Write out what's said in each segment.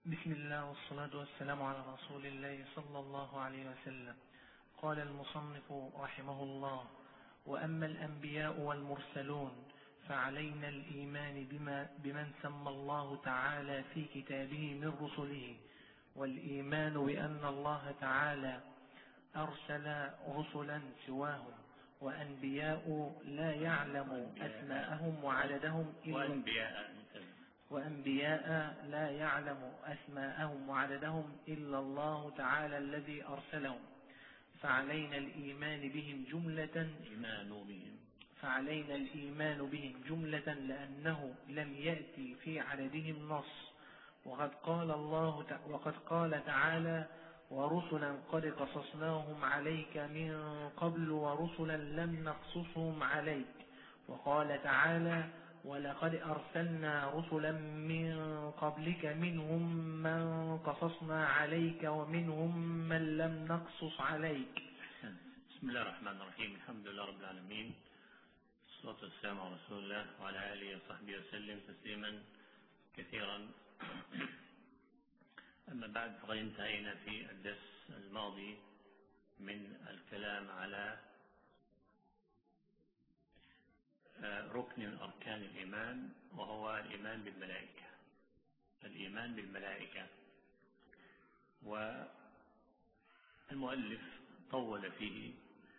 بسم الله والصلاة والسلام على رسول الله صلى الله عليه وسلم. قال المصنف رحمه الله: وأما الأنبياء والمرسلون فعلينا الإيمان بمن سمى الله تعالى في كتابه من رسله، والإيمان بأن الله تعالى أرسل رسلا سواهم وأنبياء لا يعلم أسماءهم وعددهم إلا الله تعالى الذي أرسلهم، فعلينا الإيمان بهم جملة لأنه لم يأتي في عددهم نص. وقد قال تعالى: ورسلا قد قصصناهم عليك من قبل ورسلا لم نقصصهم عليك. وقال تعالى: ولقد أرسلنا رسلا من قبلك منهم من قصصنا عليك ومنهم من لم نقصص عليك. بسم الله الرحمن الرحيم. الحمد لله رب العالمين، الصلاة والسلام على رسول الله وعلى آله وصحبه وسلم تسليما كثيرا. أما بعد، فقد انتهينا في الدرس الماضي من الكلام على ركن من أركان الإيمان، وهو الإيمان بالملائكة. والمؤلف طول فيه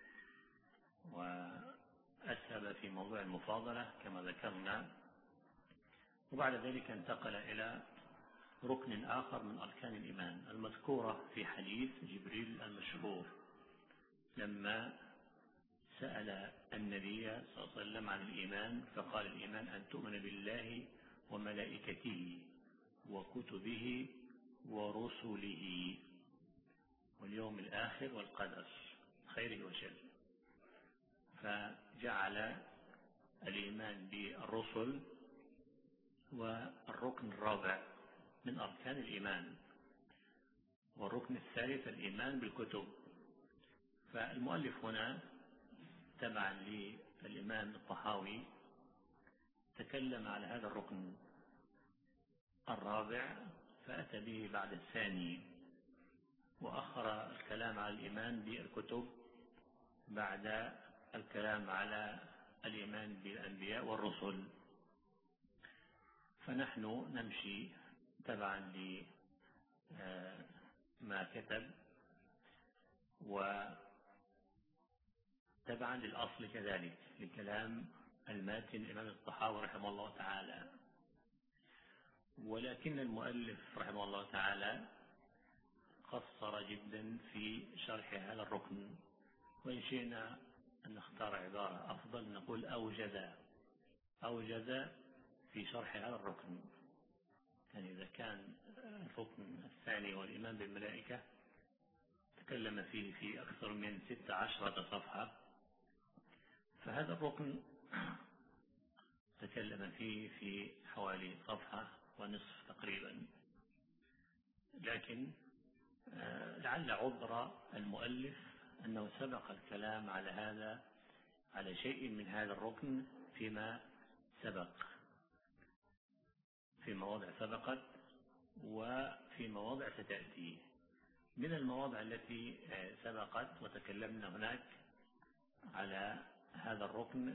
وأسهب في موضوع المفاضلة كما ذكرنا، وبعد ذلك انتقل إلى ركن آخر من أركان الإيمان المذكورة في حديث جبريل المشهور لما سأل النبي صلى الله عليه وسلم عن الإيمان، فقال: الإيمان أن تؤمن بالله وملائكته وكتبه ورسله واليوم الآخر والقدر خيره وشره. فجعل الإيمان بالرسل والركن الرابع من أركان الإيمان، والركن الثالث الإيمان بالكتب. فالمؤلف هنا تبعا للإمام الطحاوي تكلم على هذا الركن الرابع فأتى به بعد الثاني، وأخر الكلام على الإيمان بالكتب بعد الكلام على الإيمان بالأنبياء والرسل. فنحن نمشي تبعا لما كتب وتبعا للأصل كذلك لكلام الماتن الإمام الطحاوي رحمه الله تعالى. ولكن المؤلف رحمه الله تعالى قصر جدا في شرح هذا الركن، وإن شئنا أن نختار عبارة أفضل نقول أوجز في شرح هذا الركن. يعني إذا كان الركن الثاني والإيمان بالملائكة تكلم فيه في أكثر من 16 صفحة، فهذا الركن تكلم فيه في حوالي صفحة ونصف تقريبا. لكن لعل عذر المؤلف أنه سبق الكلام على شيء من هذا الركن فيما سبق، في مواضع سبقت وفي مواضع ستأتي. من المواضع التي سبقت وتكلمنا هناك على هذا الركن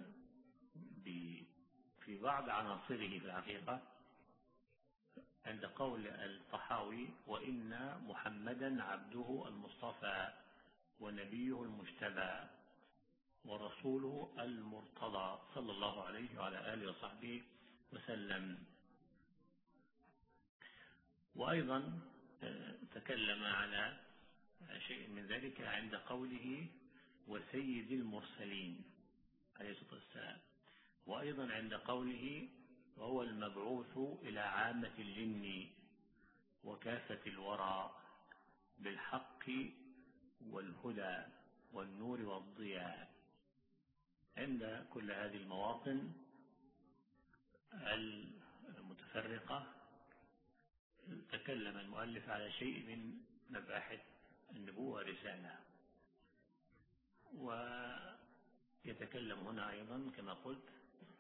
في بعض عناصره في الحقيقة عند قول الطحاوي: وإن محمدا عبده المصطفى ونبيه المجتبى ورسوله المرتضى صلى الله عليه وعلى آله وصحبه وسلم. وأيضا تكلم على شيء من ذلك عند قوله: وسيد المرسلين عليه الصلاة والسلام. وأيضا عند قوله: وهو المبعوث إلى عامة الجن وكافة الورى بالحق والهدى والنور والضياء. عند كل هذه المواطن المتفرقة تكلم المؤلف على شيء من مباحث النبوة والرسالة. ويتكلم هنا أيضا كما قلت،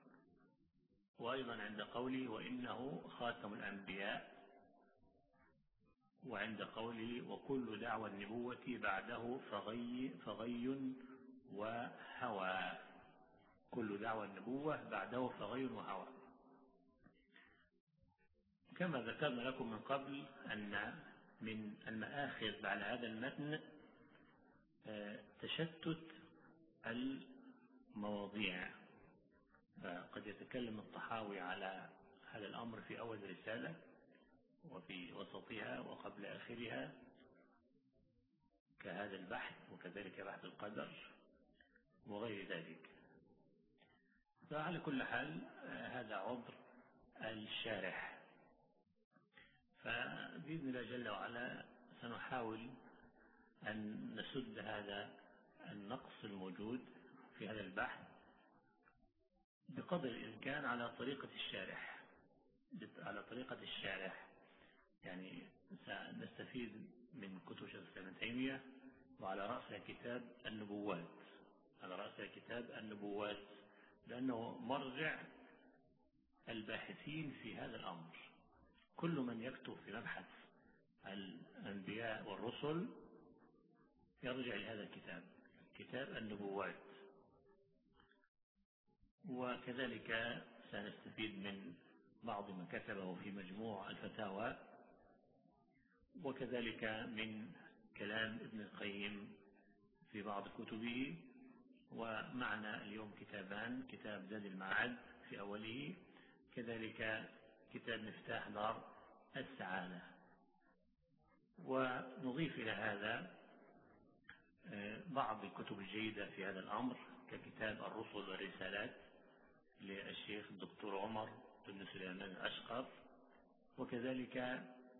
وأيضا عند قوله: وإنه خاتم الأنبياء وعند قوله وكل دعوى النبوة بعده فغي وهوى. كل دعوى النبوة بعده فغي وهوى. كما ذكرنا لكم من قبل أن من المآخذ على هذا المتن تشتت المواضيع، فقد يتكلم الطحاوي على هذا الأمر في أول رسالة وفي وسطها وقبل آخرها كهذا البحث، وكذلك بحث القدر وغير ذلك. فعلى كل حال هذا عذر الشارح. فبإذن الله جل وعلا سنحاول أن نسد هذا النقص الموجود في هذا البحث بقدر الإمكان على طريقة الشارح. يعني سنستفيد من كتب شيخ الإسلام ابن تيمية، وعلى رأسها كتاب النبوات، لأنه مرجع الباحثين في هذا الأمر. كل من يكتب في مبحث الأنبياء والرسل يرجع لهذا الكتاب، كتاب النبوات. وكذلك سنستفيد من بعض ما كتبه في مجموع الفتاوى، وكذلك من كلام ابن القيم في بعض كتبه. ومعنا اليوم كتابان، كتاب زاد المعاد في أوله، كذلك كتاب مفتاح دار السعادة. ونضيف إلى هذا بعض الكتب الجيدة في هذا الأمر ككتاب الرسل والرسالات للشيخ الدكتور عمر بن سليمان الأشقر، وكذلك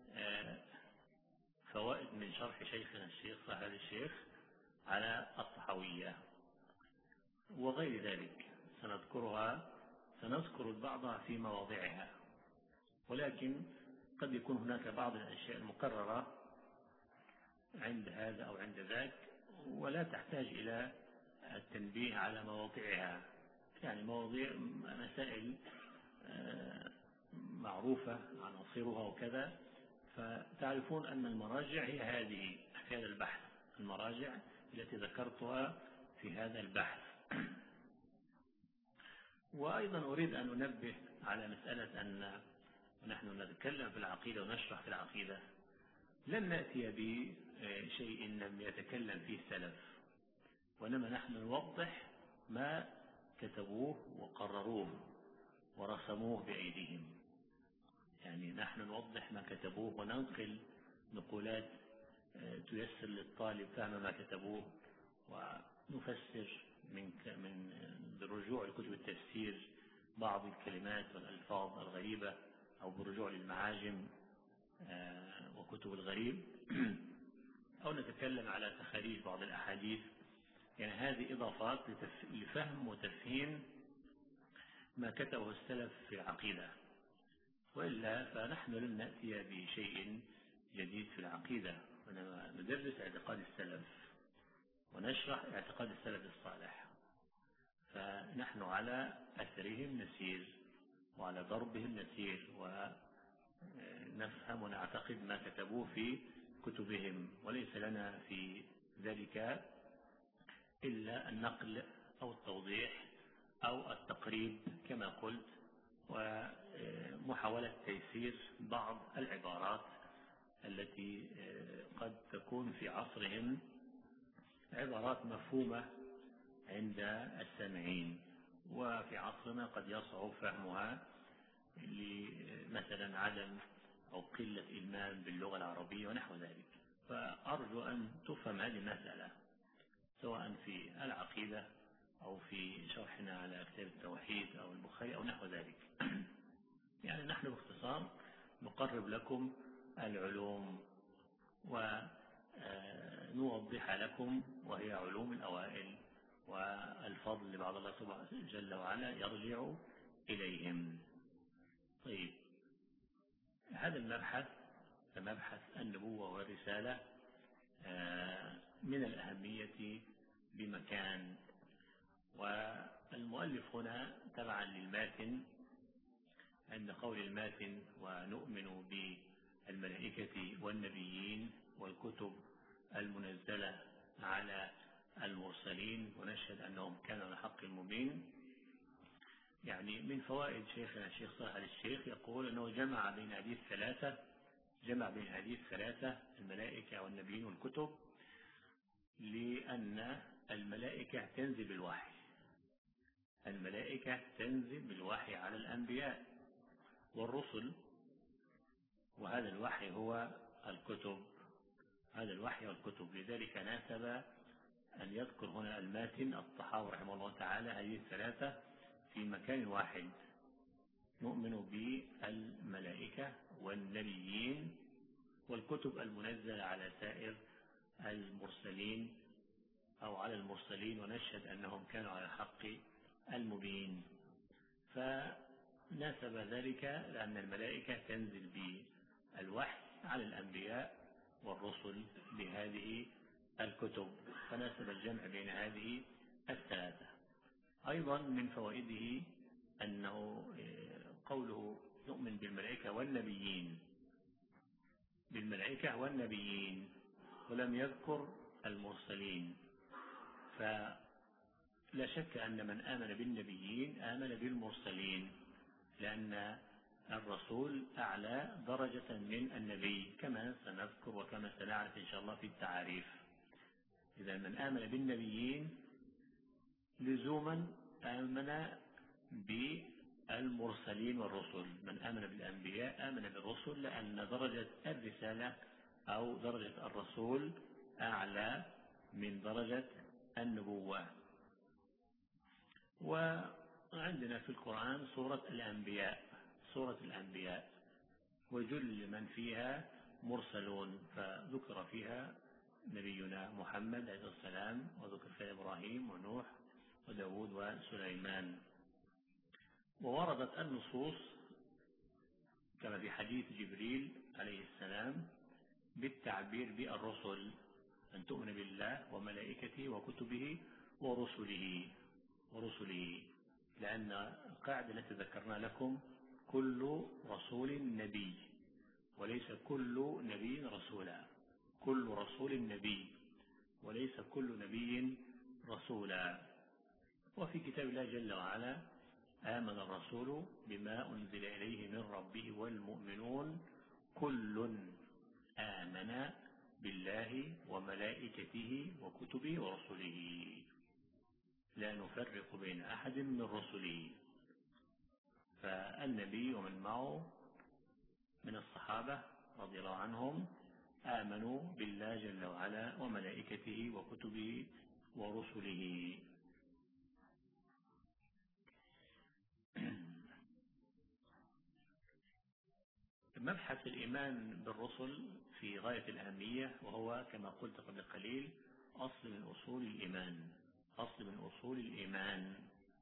فوائد من شرح شيخنا الشيخ صاحب الشيخ على الطحاوية وغير ذلك. سنذكر بعضها في مواضعها، ولكن قد يكون هناك بعض الأشياء المكررة عند هذا أو عند ذاك، ولا تحتاج إلى التنبيه على مواضعها. يعني مواضيع مسائل معروفة عناصرها وكذا، فتعرفون أن المراجع هي هذه في هذا البحث، المراجع التي ذكرتها في هذا البحث. وأيضا أريد أن أنبه على مسألة أن نحن نتكلم في العقيدة ونشرح في العقيدة، لن نأتي بشيء لم يتكلم فيه السلف، وإنما نحن نوضح ما كتبوه وقرروه ورسموه بأيديهم. يعني نحن نوضح ما كتبوه وننقل نقولات تيسر للطالب فهم ما كتبوه، ونفسر بالرجوع لكتب التفسير بعض الكلمات والألفاظ الغريبة، أو بالرجوع للمعاجم وكتب الغريب، أو نتكلم على تخاريج بعض الأحاديث. يعني هذه إضافات لفهم وتفهيم ما كتبه السلف في العقيدة، وإلا فنحن لن نأتي بشيء جديد في العقيدة، وإنما ندرس اعتقاد السلف ونشرح اعتقاد السلف الصالح. فنحن على أثرهم نسير وعلى ضربهم نسير، ونفهم ونعتقد ما كتبوه في كتبهم، وليس لنا في ذلك إلا النقل أو التوضيح أو التقريب كما قلت، ومحاولة تيسير بعض العبارات التي قد تكون في عصرهم عبارات مفهومة عند السامعين، وفي عصرنا قد يصعب فهمها مثلا عدم أو قلة إلمام باللغة العربية ونحو ذلك. فأرجو أن تفهم هذه المسألة سواء في العقيدة أو في شرحنا على كتاب التوحيد أو البخاري أو نحو ذلك. يعني نحن باختصار نقرب لكم العلوم ونوضح لكم، وهي علوم الأوائل، والفضل لبعض الله سبحانه جل وعلا يرجع إليهم. طيب، هذا المبحث مبحث النبوة والرسالة من الأهمية بمكان. والمؤلف هنا تبعا للماتن، عند قول الماتن ونؤمن الملائكة والنبيين والكتب المنزلة على المرسلين، ونشهد أنهم كانوا على الحق المبين. يعني من فوائد شيخنا الشيخ صالح الشيخ يقول أنه جمع بين هذه الثلاثة الملائكة والنبيين والكتب، لأن الملائكة تنزل بالوحي على الأنبياء والرسل، وهذا الوحي هو الكتب. لذلك ناسب أن يذكر هنا الماتن الطحاوي رحمه الله تعالى هذه الثلاثة في مكان واحد. نؤمن بالملائكة والنبيين والكتب المنزلة على سائر المرسلين أو على المرسلين، ونشهد أنهم كانوا على الحق المبين. فناسب ذلك لأن الملائكة تنزل بالوحي على الأنبياء والرسل بهذه الكتب، فناسب الجمع بين هذه الثلاثة. أيضا من فوائده أنه قوله نؤمن بالملائكة والنبيين ولم يذكر المرسلين، فلا شك أن من آمن بالنبيين آمن بالمرسلين، لأن الرسول أعلى درجة من النبي كما سنذكر وكما سنعرف إن شاء الله في التعاريف. إذا من آمن بالنبيين لزوما آمن بالمرسلين والرسل. من آمن بالأنبياء آمن بالرسل، لأن درجة الرسالة أو درجة الرسول أعلى من درجة النبوة. وعندنا في القرآن سورة الأنبياء وجل من فيها مرسلون، فذكر فيها نبينا محمد عليه السلام، وذكر فيها إبراهيم ونوح وداود وسليمان. ووردت النصوص كما في حديث جبريل عليه السلام بالتعبير بالرسل، أن تؤمن بالله وملائكته وكتبه ورسله، لأن القاعدة التي ذكرنا لكم كل رسول نبي وليس كل نبي رسولا، كل رسول نبي وليس كل نبي رسولا. وفي كتاب الله جل وعلا آمن الرسول بما أنزل إليه من ربه والمؤمنون كل آمن بالله وملائكته وكتبه ورسله لا نفرق بين أحد من رسله. فالنبي ومن معه من الصحابة رضي الله عنهم آمنوا بالله جل وعلا وملائكته وكتبه ورسله. مبحث الإيمان بالرسل في غاية الأهمية، وهو كما قلت قبل قليل أصل من أصول الإيمان.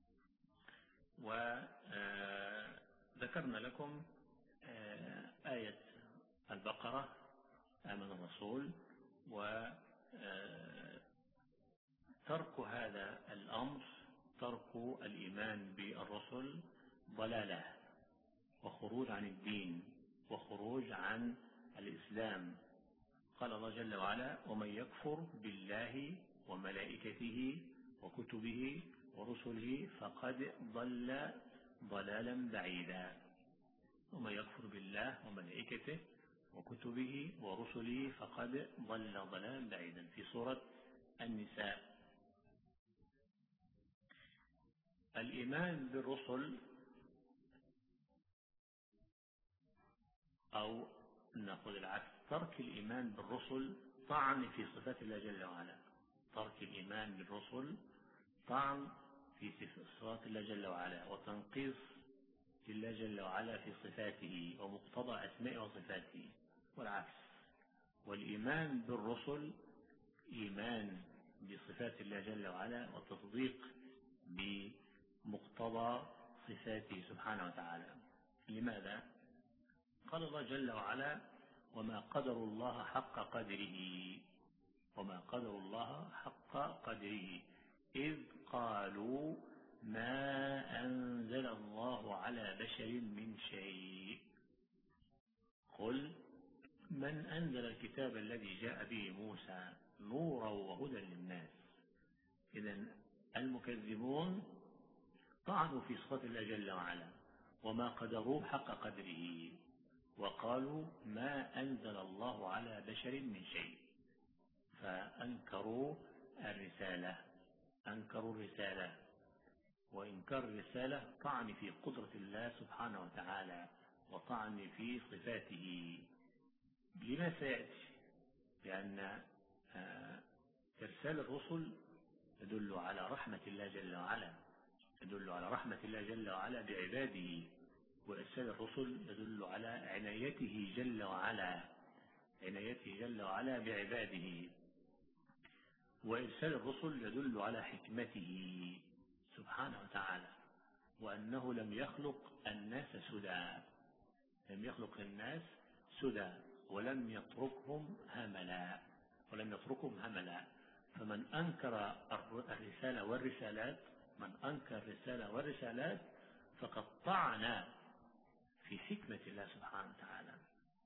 وذكرنا لكم آية البقرة آمن الرسول، وترك هذا الأمر، ترك الإيمان بالرسل ضلالة وخروج عن الدين وخروج عن الإسلام. قال الله جل وعلا ومن يكفر بالله وملائكته وكتبه ورسله فقد ضل ضلالا بعيدا. ومن يكفر بالله وملائكته وكتبه ورسله فقد ضل ضلالا بعيدا في سورة النساء. الإيمان بالرسل، أو نقول العكس، ترك الإيمان بالرسل طعن في صفات الله جل وعلا. ترك الإيمان بالرسل طعن في صفات الله جل وعلا وتنقيص لله جل وعلا في صفاته ومقتضى أسمائه وصفاته، والعكس. والإيمان بالرسل إيمان بصفات الله جل وعلا وتصديق بمقتضى صفاته سبحانه وتعالى. لماذا؟ قال الله جل وعلا وما قدر الله حق قدره إذ قالوا ما أنزل الله على بشر من شيء قل من أنزل الكتاب الذي جاء به موسى نورا وهدى للناس. إذن المكذبون طعنوا في صفات الله جل وعلا وما قدروه حق قدره، وقالوا ما أنزل الله على بشر من شيء، فأنكروا الرسالة. أنكروا الرسالة، وإنكار الرسالة طعن في قدرة الله سبحانه وتعالى وطعن في صفاته. لما سيأتي؟ لأن إرسال الرسل يدل على رحمة الله جل وعلا، يدل على رحمة الله جل وعلا بعباده، وإرسال الرسل يدل على عنايته جل وعلا، عنايته جل وعلا بعباده. وإرسال الرسل يدل على حكمته سبحانه وتعالى، وأنه لم يخلق الناس سدى، لم يخلق الناس سدى ولم يتركهم هملا، ولم يتركهم هملا. فمن أنكر الرسالة والرسالات، من أنكر الرسالة والرسالات فقد طعن في حكمة الله سبحانه وتعالى،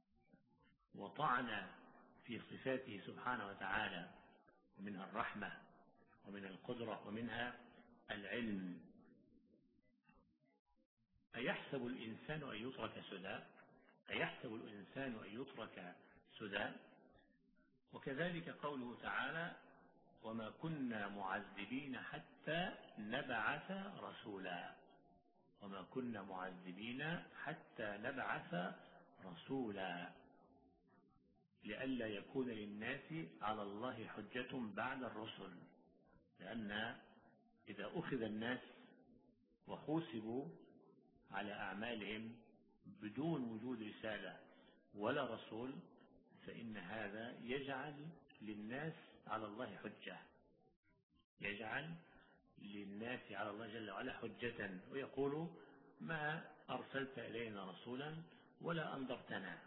وطعن في صفاته سبحانه وتعالى، ومنها الرحمة ومن القدرة ومنها العلم. أيحسب الإنسان أن يترك سدى؟ أيحسب الإنسان أن يترك سدى؟ وكذلك قوله تعالى وما كنا معذبين حتى نبعث رسولا، وما كنا معذبين حتى نبعث رسولا، لئلا يكون للناس على الله حجة بعد الرسل. لأن إذا أخذ الناس وحوسبوا على أعمالهم بدون وجود رسالة ولا رسول، فإن هذا يجعل للناس على الله حجة، يجعل للناس على الله جل وعلا حجة، ويقول ما أرسلت إلينا رسولا ولا أنذرتنا.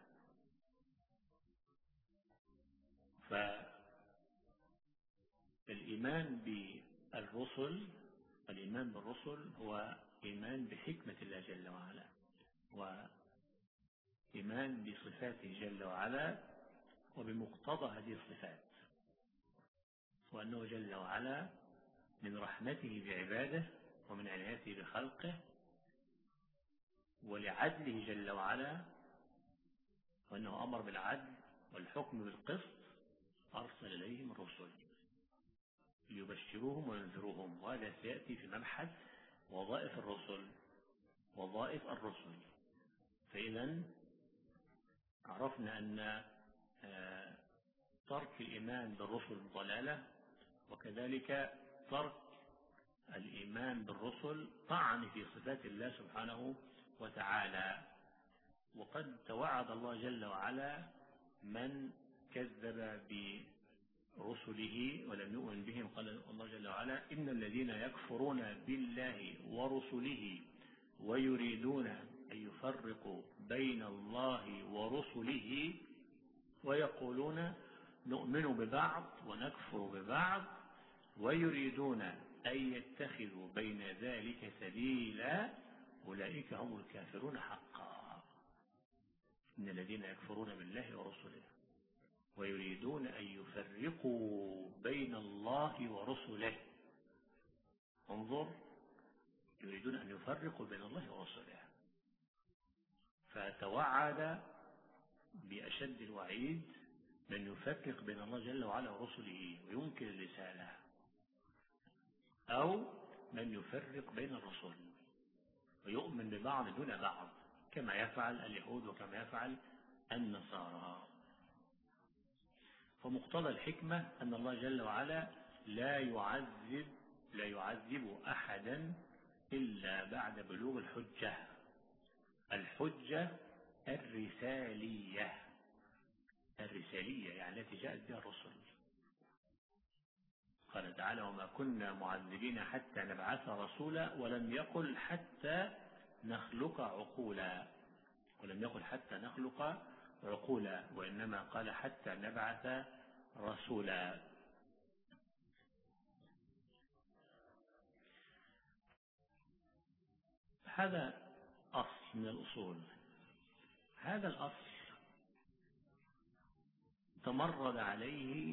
فالإيمان بالرسل، الإيمان بالرسل هو إيمان بحكمة الله جل وعلا، وإيمان بصفاته جل وعلا وبمقتضى هذه الصفات، وأنه جل وعلا من رحمته بعباده ومن عنايته بخلقه ولعدله جل وعلا، وأنه أمر بالعدل والحكم بالقسط، أرسل إليهم الرسل ليبشروهم وينذروهم. وهذا سيأتي في مبحث وظائف الرسل، وظائف الرسل. فإذا عرفنا أن ترك الإيمان بالرسل ضلالة، وكذلك ترك الإيمان بالرسل طعن في صفات الله سبحانه وتعالى. وقد توعد الله جل وعلا من كذب برسله ولم يؤمن بهم. قال الله جل وعلا إن الذين يكفرون بالله ورسله ويريدون أن يفرقوا بين الله ورسله ويقولون نؤمن ببعض ونكفر ببعض ويريدون أن يتخذوا بين ذلك سبيلا أولئك هم الكافرون حقا. إن الذين يكفرون بالله ورسله ويريدون أن يفرقوا بين الله ورسله، انظر، يريدون أن يفرقوا بين الله ورسله، فتوعد بأشد الوعيد من يفرق بين الله جل وعلا ورسله وينكر الرسالة، أو من يفرق بين الرسل ويؤمن ببعض دون بعض كما يفعل اليهود وكما يفعل النصارى. فمقتضى الحكمة أن الله جل وعلا لا يعذب أحدا إلا بعد بلوغ الحجة، الحجة الرسالية، الرسالية يعني التي جاءت بها الرسل. قال تعالى وما كنا معذبين حتى نبعث رسولا، ولم يقل حتى نخلق عقولا، ولم يقل حتى نخلق عقولا، وإنما قال حتى نبعث رسولا. هذا أصل من الأصول. هذا الأصل تمرد عليه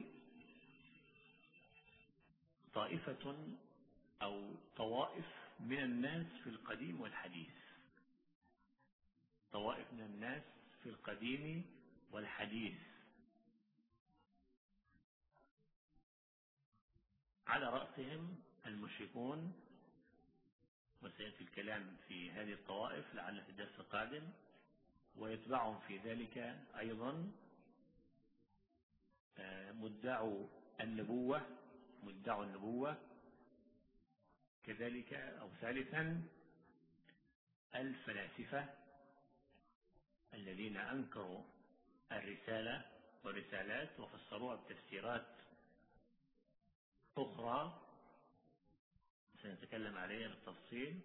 طائفة أو طوائف من الناس في القديم والحديث، طوائف من الناس في القديم والحديث، على رأسهم المشركون، وسيأتي الكلام في هذه الطوائف لعل في الدرس القادم، ويتبعهم في ذلك أيضا مدعو النبوة، كذلك أو ثالثا الفلاسفة الذين أنكروا الرسالة والرسالات وفسروها بتفسيرات أخرى سنتكلم عليها بالتفصيل.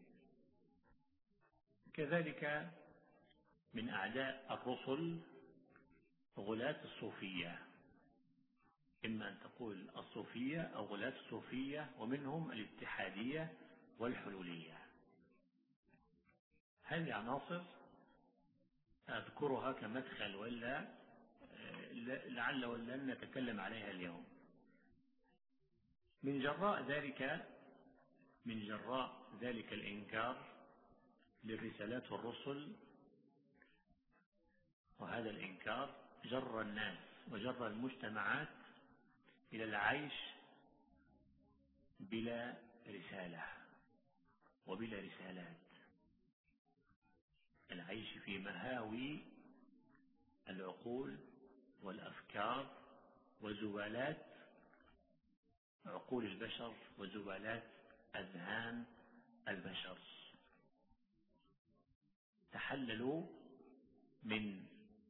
كذلك من أعداء الرسل غلاة الصوفية، إما أن تقول الصوفية أو غلاة الصوفية، ومنهم الاتحادية والحلولية. هذه عناصر أذكرها كمدخل، ولا لعل ولن نتكلم عليها اليوم. من جراء ذلك الإنكار للرسالات والرسل، وهذا الإنكار جر الناس وجر المجتمعات إلى العيش بلا رسالة وبلا رسالات، العيش في مهاوي العقول والأفكار وزبالات عقول البشر وزبالات أذهان البشر. تحللوا من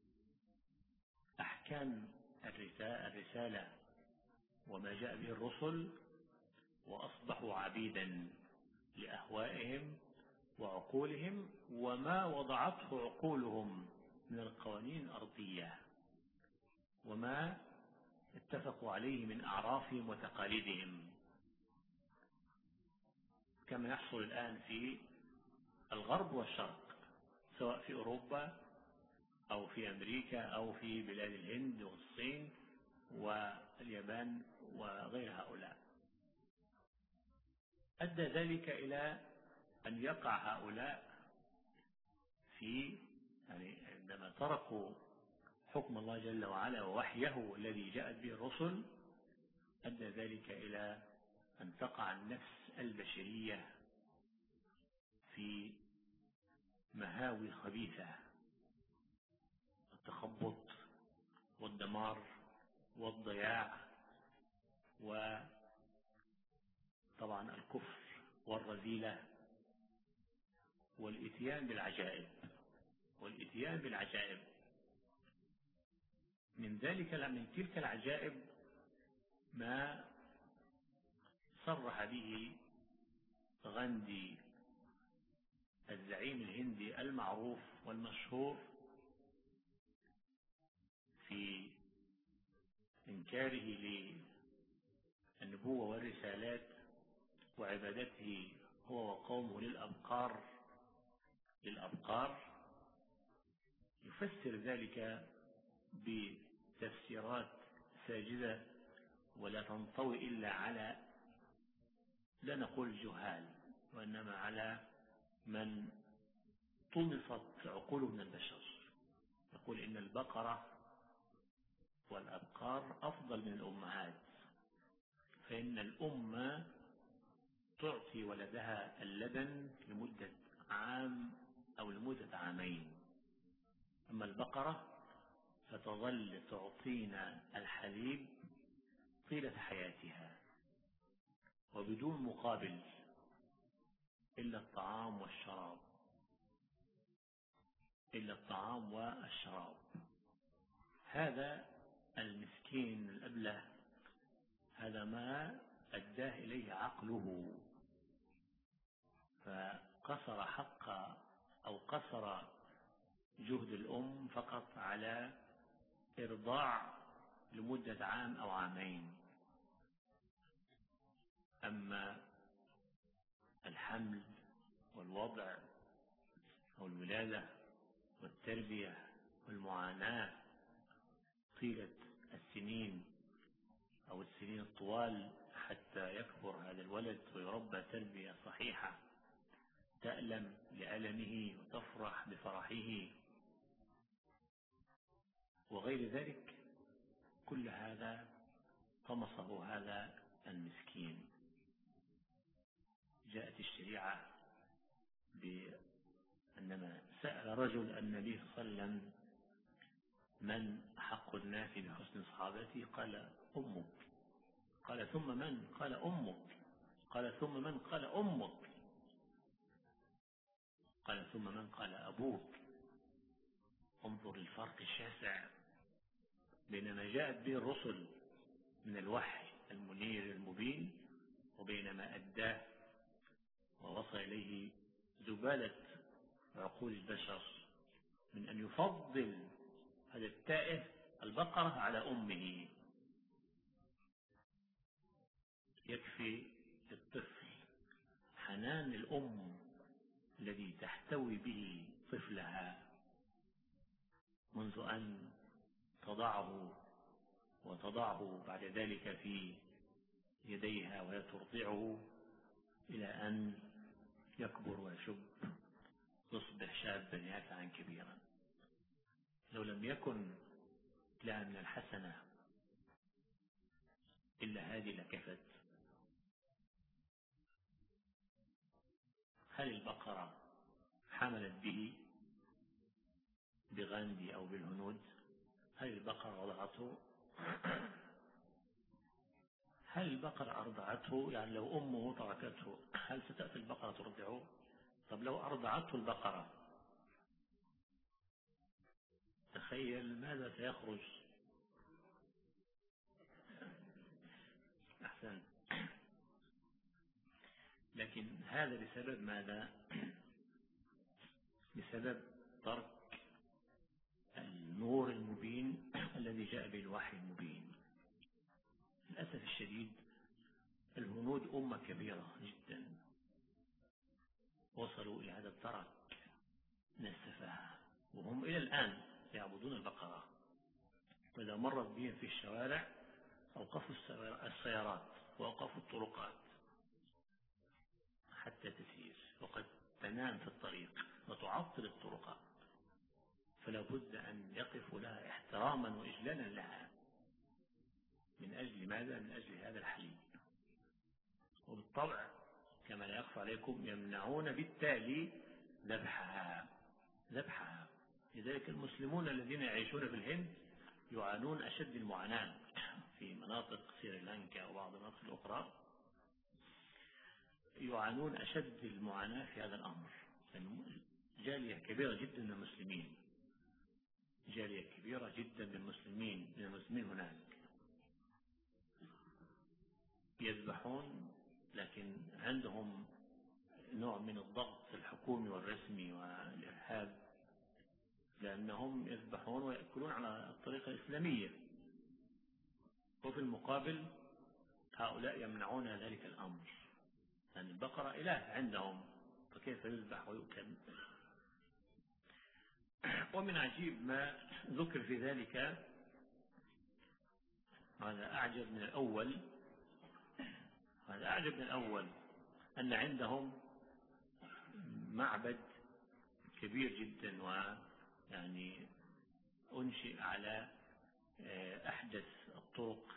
أحكام الرسالة وما جاء به الرسل، وأصبحوا عبيدا لأهوائهم وعقولهم وما وضعته عقولهم من القوانين الأرضية وما اتفقوا عليه من أعرافهم وتقاليدهم، كما يحصل الآن في الغرب والشرق، سواء في أوروبا أو في أمريكا أو في بلاد الهند والصين واليابان وغير هؤلاء. أدى ذلك إلى أن يقع هؤلاء في عندما تركوا حكم الله جل وعلا ووحيه الذي جاءت به الرسل، أدى ذلك إلى أن تقع النفس البشرية في مهاوي خبيثة، التخبط والدمار والضياع، وطبعا الكفر والرذيلة والإتيان بالعجائب. من تلك العجائب ما صرح به غاندي الزعيم الهندي المعروف والمشهور في إنكاره للنبوة والرسالات وعبادته هو وقومه للأبقار، يفسر ذلك بتفسيرات ساجدة ولا تنطوي إلا على، لا نقول جهال، وإنما على من طمست عقوله من البشر. يقول إن البقرة والأبقار أفضل من الأمهات، فإن الأم تعطي ولدها اللبن لمدة عام أو لمدة عامين، أما البقرة فتظل تعطينا الحليب طيلة حياتها وبدون مقابل إلا الطعام والشراب. هذا المسكين الأبله هذا ما أداه إليه عقله، فقصر قصر جهد الأم فقط على إرضاع لمدة عام أو عامين، أما الحمل والوضع أو الولادة والتربية والمعاناة طيلة السنين أو السنين الطوال حتى يكبر هذا الولد ويربى تربية صحيحة، تألم لألمه وتفرح بفرحه وغير ذلك. كل هذا طمسه هذا المسكين. جاءت الشريعة بأنما سأل رجل النبي صلى الله عليه وسلم: من أحق الناس بحسن صحابتي؟ قال: أمك. قال: ثم من؟ قال: أمك. قال: ثم من؟ قال: أمك. قال: ثم من؟ قال: أبوك. انظر الفرق الشاسع بين ما جاءت به الرسل من الوحي المنير المبين وبين ما أداه ووصل إليه زبالة عقول البشر من أن يفضل هذا التائه البقرة على أمه. يكفي للطفل حنان الأم الذي تحتوي به طفلها منذ أن تضعه بعد ذلك في يديها وهي ترضعه إلى أن يكبر ويشب يصبح شابا يافعا كبيرا. لو لم يكن لها من الحسنة إلا هذه لكفت. هل البقرة حملت به بغاندي أو بالهنود؟ هل البقرة وضعته؟ هل البقرة أرضعته؟ يعني لو أمه تركته هل ستأتي البقرة ترضعه؟ طب لو أرضعته البقرة تخيل ماذا سيخرج. أحسن. لكن هذا بسبب ماذا؟ بسبب ترك النور المبين الذي جاء بالوحي المبين. للأسف الشديد الهنود أمة كبيرة جدا وصلوا إلى هذا الترك من السفاهة، وهم إلى الآن يعبدون البقرة. وإذا مرت بهم في الشوارع أوقفوا السيارات وأوقفوا الطرقات حتى تسير، وقد تنام في الطريق وتعطل الطرقات، فلا بد أن يقفوا لها احتراما وإجلالا لها. من أجل ماذا؟ من أجل هذا الحليب. وبالطبع كما لا يخفى عليكم يمنعون بالتالي ذبحها. لذلك المسلمون الذين يعيشون في الهند يعانون أشد المعاناة. في مناطق سريلانكا وبعض المناطق الأخرى يعانون أشد المعاناة في هذا الأمر. جالية كبيرة جدا من المسلمين، جالية كبيرة جدا من المسلمين هناك يذبحون، لكن عندهم نوع من الضغط الحكومي والرسمي والإرهاب، لأنهم يذبحون ويأكلون على الطريقة الإسلامية، وفي المقابل هؤلاء يمنعون ذلك الأمر، لأن البقرة إله عندهم، فكيف يذبح ويؤكل؟ ومن عجيب ما ذكر في ذلك، هذا أعجب من الأول، أن عندهم معبد كبير جدا ويعني أنشئ على أحدث الطرق،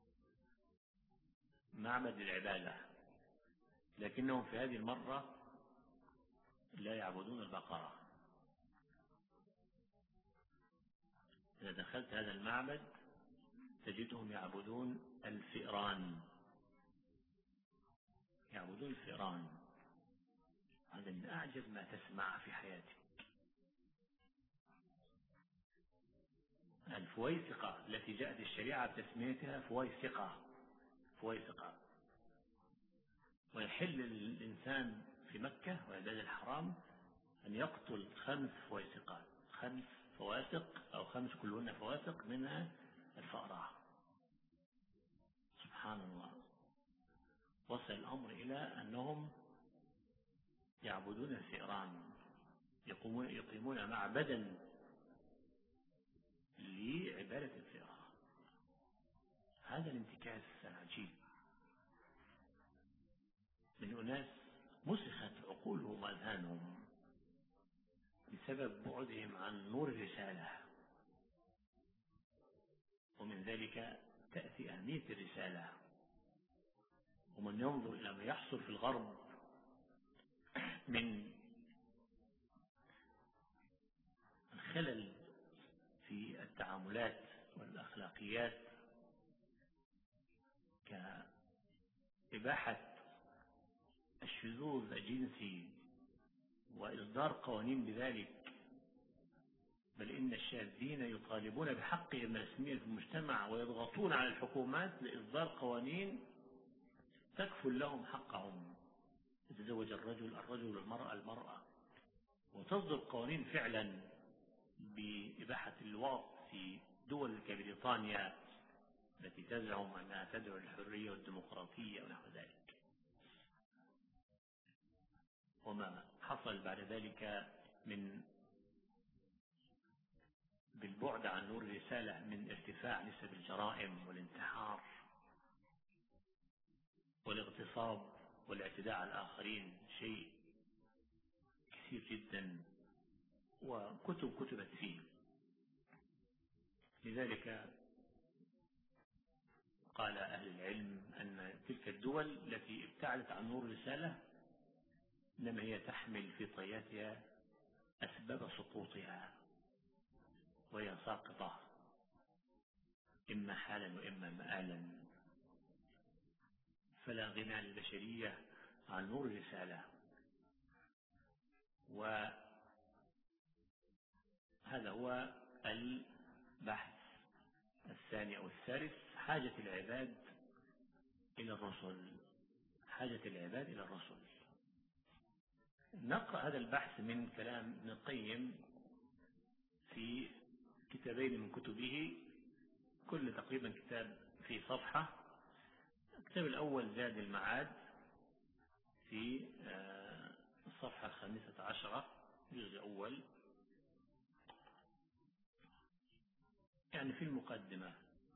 معبد العبادة، لكنهم في هذه المرة لا يعبدون البقرة. إذا دخلت هذا المعبد تجدهم يعبدون الفئران. هذا من أعجب ما تسمع في حياتك. الفويسقة التي جاءت الشريعة بتسميتها فويسقة، ويحل للإنسان في مكة وبلاد الحرام أن يقتل 5 فويسقات، 5 فواسق أو 5 كلهن فواسق منها الفأرة. سبحان الله، وصل الأمر إلى أنهم يعبدون الفئران، يقيمون معبدا لعبادة الفئران. هذا الانتكاس عجيب من أناس مسخت عقولهم وأذهانهم بسبب بعدهم عن نور الرسالة، ومن ذلك تأتي أهمية الرسالة. ومن ينظر إلى ما يحصل في الغرب من الخلل في التعاملات والأخلاقيات كإباحة الشذوذ الجنسي وإصدار قوانين بذلك، بل إن الشاذين يطالبون بحقهم الرسمي في المجتمع ويضغطون على الحكومات لإصدار قوانين تكفل لهم حقهم. يتزوج الرجل المرأة، وتصدر قوانين فعلا بإباحة اللواط في دول كبريطانيا التي تزعم أنها تدعو للحرية والديمقراطية ونحو ذلك. وما حصل بعد ذلك من بالبعد عن نور الرسالة من ارتفاع نسب الجرائم والانتحار والاغتصاب والاعتداء على الآخرين شيء كثير جدا، وكتب كتبت فيه. لذلك قال أهل العلم أن تلك الدول التي ابتعدت عن نور الرسالة إنما هي تحمل في طياتها أسباب سقوطها، وهي ساقطة إما حالا وإما مآلا. فلا غنى للبشرية عن نور الرسالة. وهذا هو البحث الثاني أو الثالث، حاجة العباد إلى الرسل. حاجة العباد إلى الرسل. نقرأ هذا البحث من كلام ابن القيم في كتابين من كتبه، كل تقريبا كتاب في صفحة. الكتاب الأول زاد المعاد في الصفحة 15 الجزء الأول، يعني في المقدمة.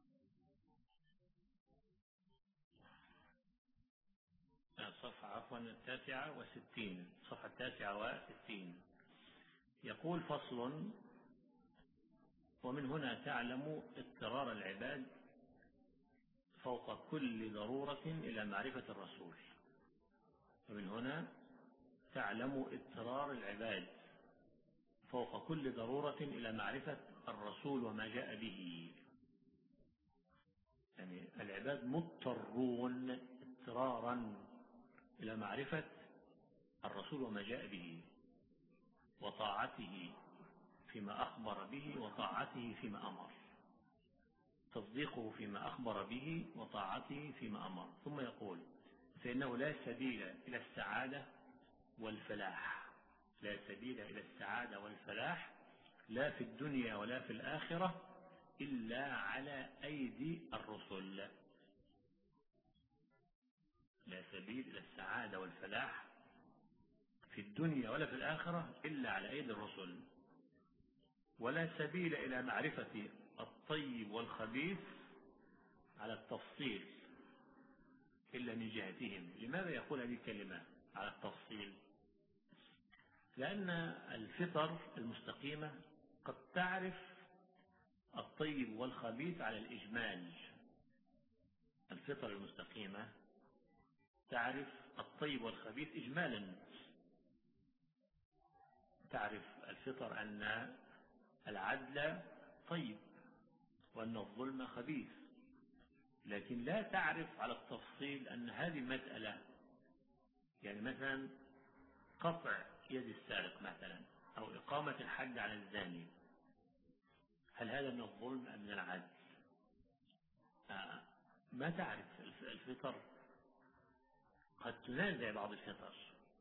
الصفحة 69، صفحة 69. يقول: فصل: ومن هنا تعلم اضطرار العباد فوق كل ضرورة إلى معرفة الرسول. ومن هنا تعلم اضطرار العباد فوق كل ضرورة إلى معرفة الرسول وما جاء به. يعني العباد مضطرون اضطرارا إلى معرفة الرسول وما جاء به، وطاعته فيما أخبر به، وطاعته فيما أمر. تصديقه فيما أخبر به، وطاعته فيما أمر. ثم يقول: فإنه لا سبيل إلى السعادة والفلاح. لا سبيل إلى السعادة والفلاح لا في الدنيا ولا في الآخرة إلا على أيدي الرسل. لا سبيل إلى السعادة والفلاح في الدنيا ولا في الآخرة إلا على أيدي الرسل. ولا سبيل إلى معرفة الطيب والخبيث على التفصيل إلا من جهتهم. لماذا يقول هذه الكلمة على التفصيل؟ لأن الفطر المستقيمة قد تعرف الطيب والخبيث على الإجمال. الفطر المستقيمة تعرف الطيب والخبيث إجمالا. تعرف الفطر أن العدل طيب وأن الظلم خبيث، لكن لا تعرف على التفصيل أن هذه المسألة، يعني مثلا قطع يد السارق مثلا، أو إقامة الحد على الزاني، هل هذا من الظلم أم من العدل؟ ما تعرف. الفطر قد تنازع بعض الفطر،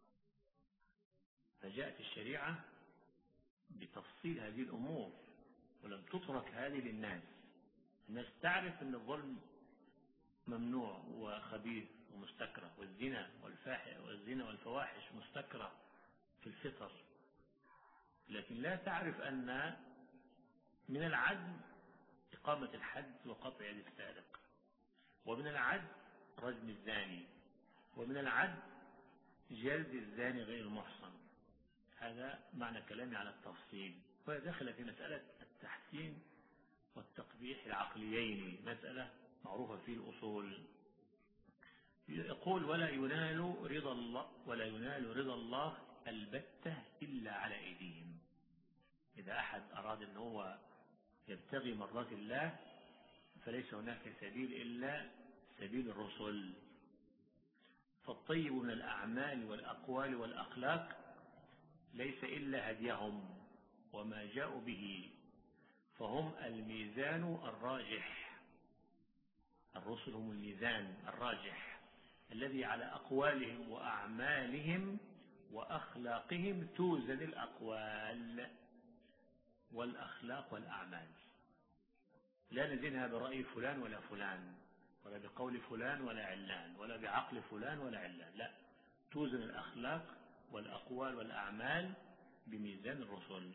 فجاءت الشريعة بتفصيل هذه الأمور ولم تترك هذه للناس. الناس تعرف أن الظلم ممنوع وخبيث ومستكره، والزنا والفواحش مستكره في الفطر، لكن لا تعرف أن من العدل إقامة الحد وقطع يد السارق. ومن العدل رجم الزاني، ومن العدل جلد الزاني غير المحصن. هذا معنى كلامي على التفصيل. ودخل في مسألة التحسين والتقبيح العقليين، مسألة معروفة في الأصول. يقول ولا ينال رضا الله البتة إلا على أيديهم. إذا أحد أراد أن هو يبتغي مرضات الله فليس هناك سبيل إلا سبيل الرسل. فالطيب من الأعمال والأقوال والأخلاق ليس إلا هديهم وما جاءوا به، فهم الميزان الراجح. الرسل هم الميزان الراجح الذي على أقوالهم وأعمالهم وأخلاقهم توزن الأقوال والأخلاق والأعمال. لا نزنها برأي فلان ولا فلان، ولا بقول فلان ولا علان، ولا بعقل فلان ولا علان، لا، توزن الأخلاق والأقوال والأعمال بميزان الرسل.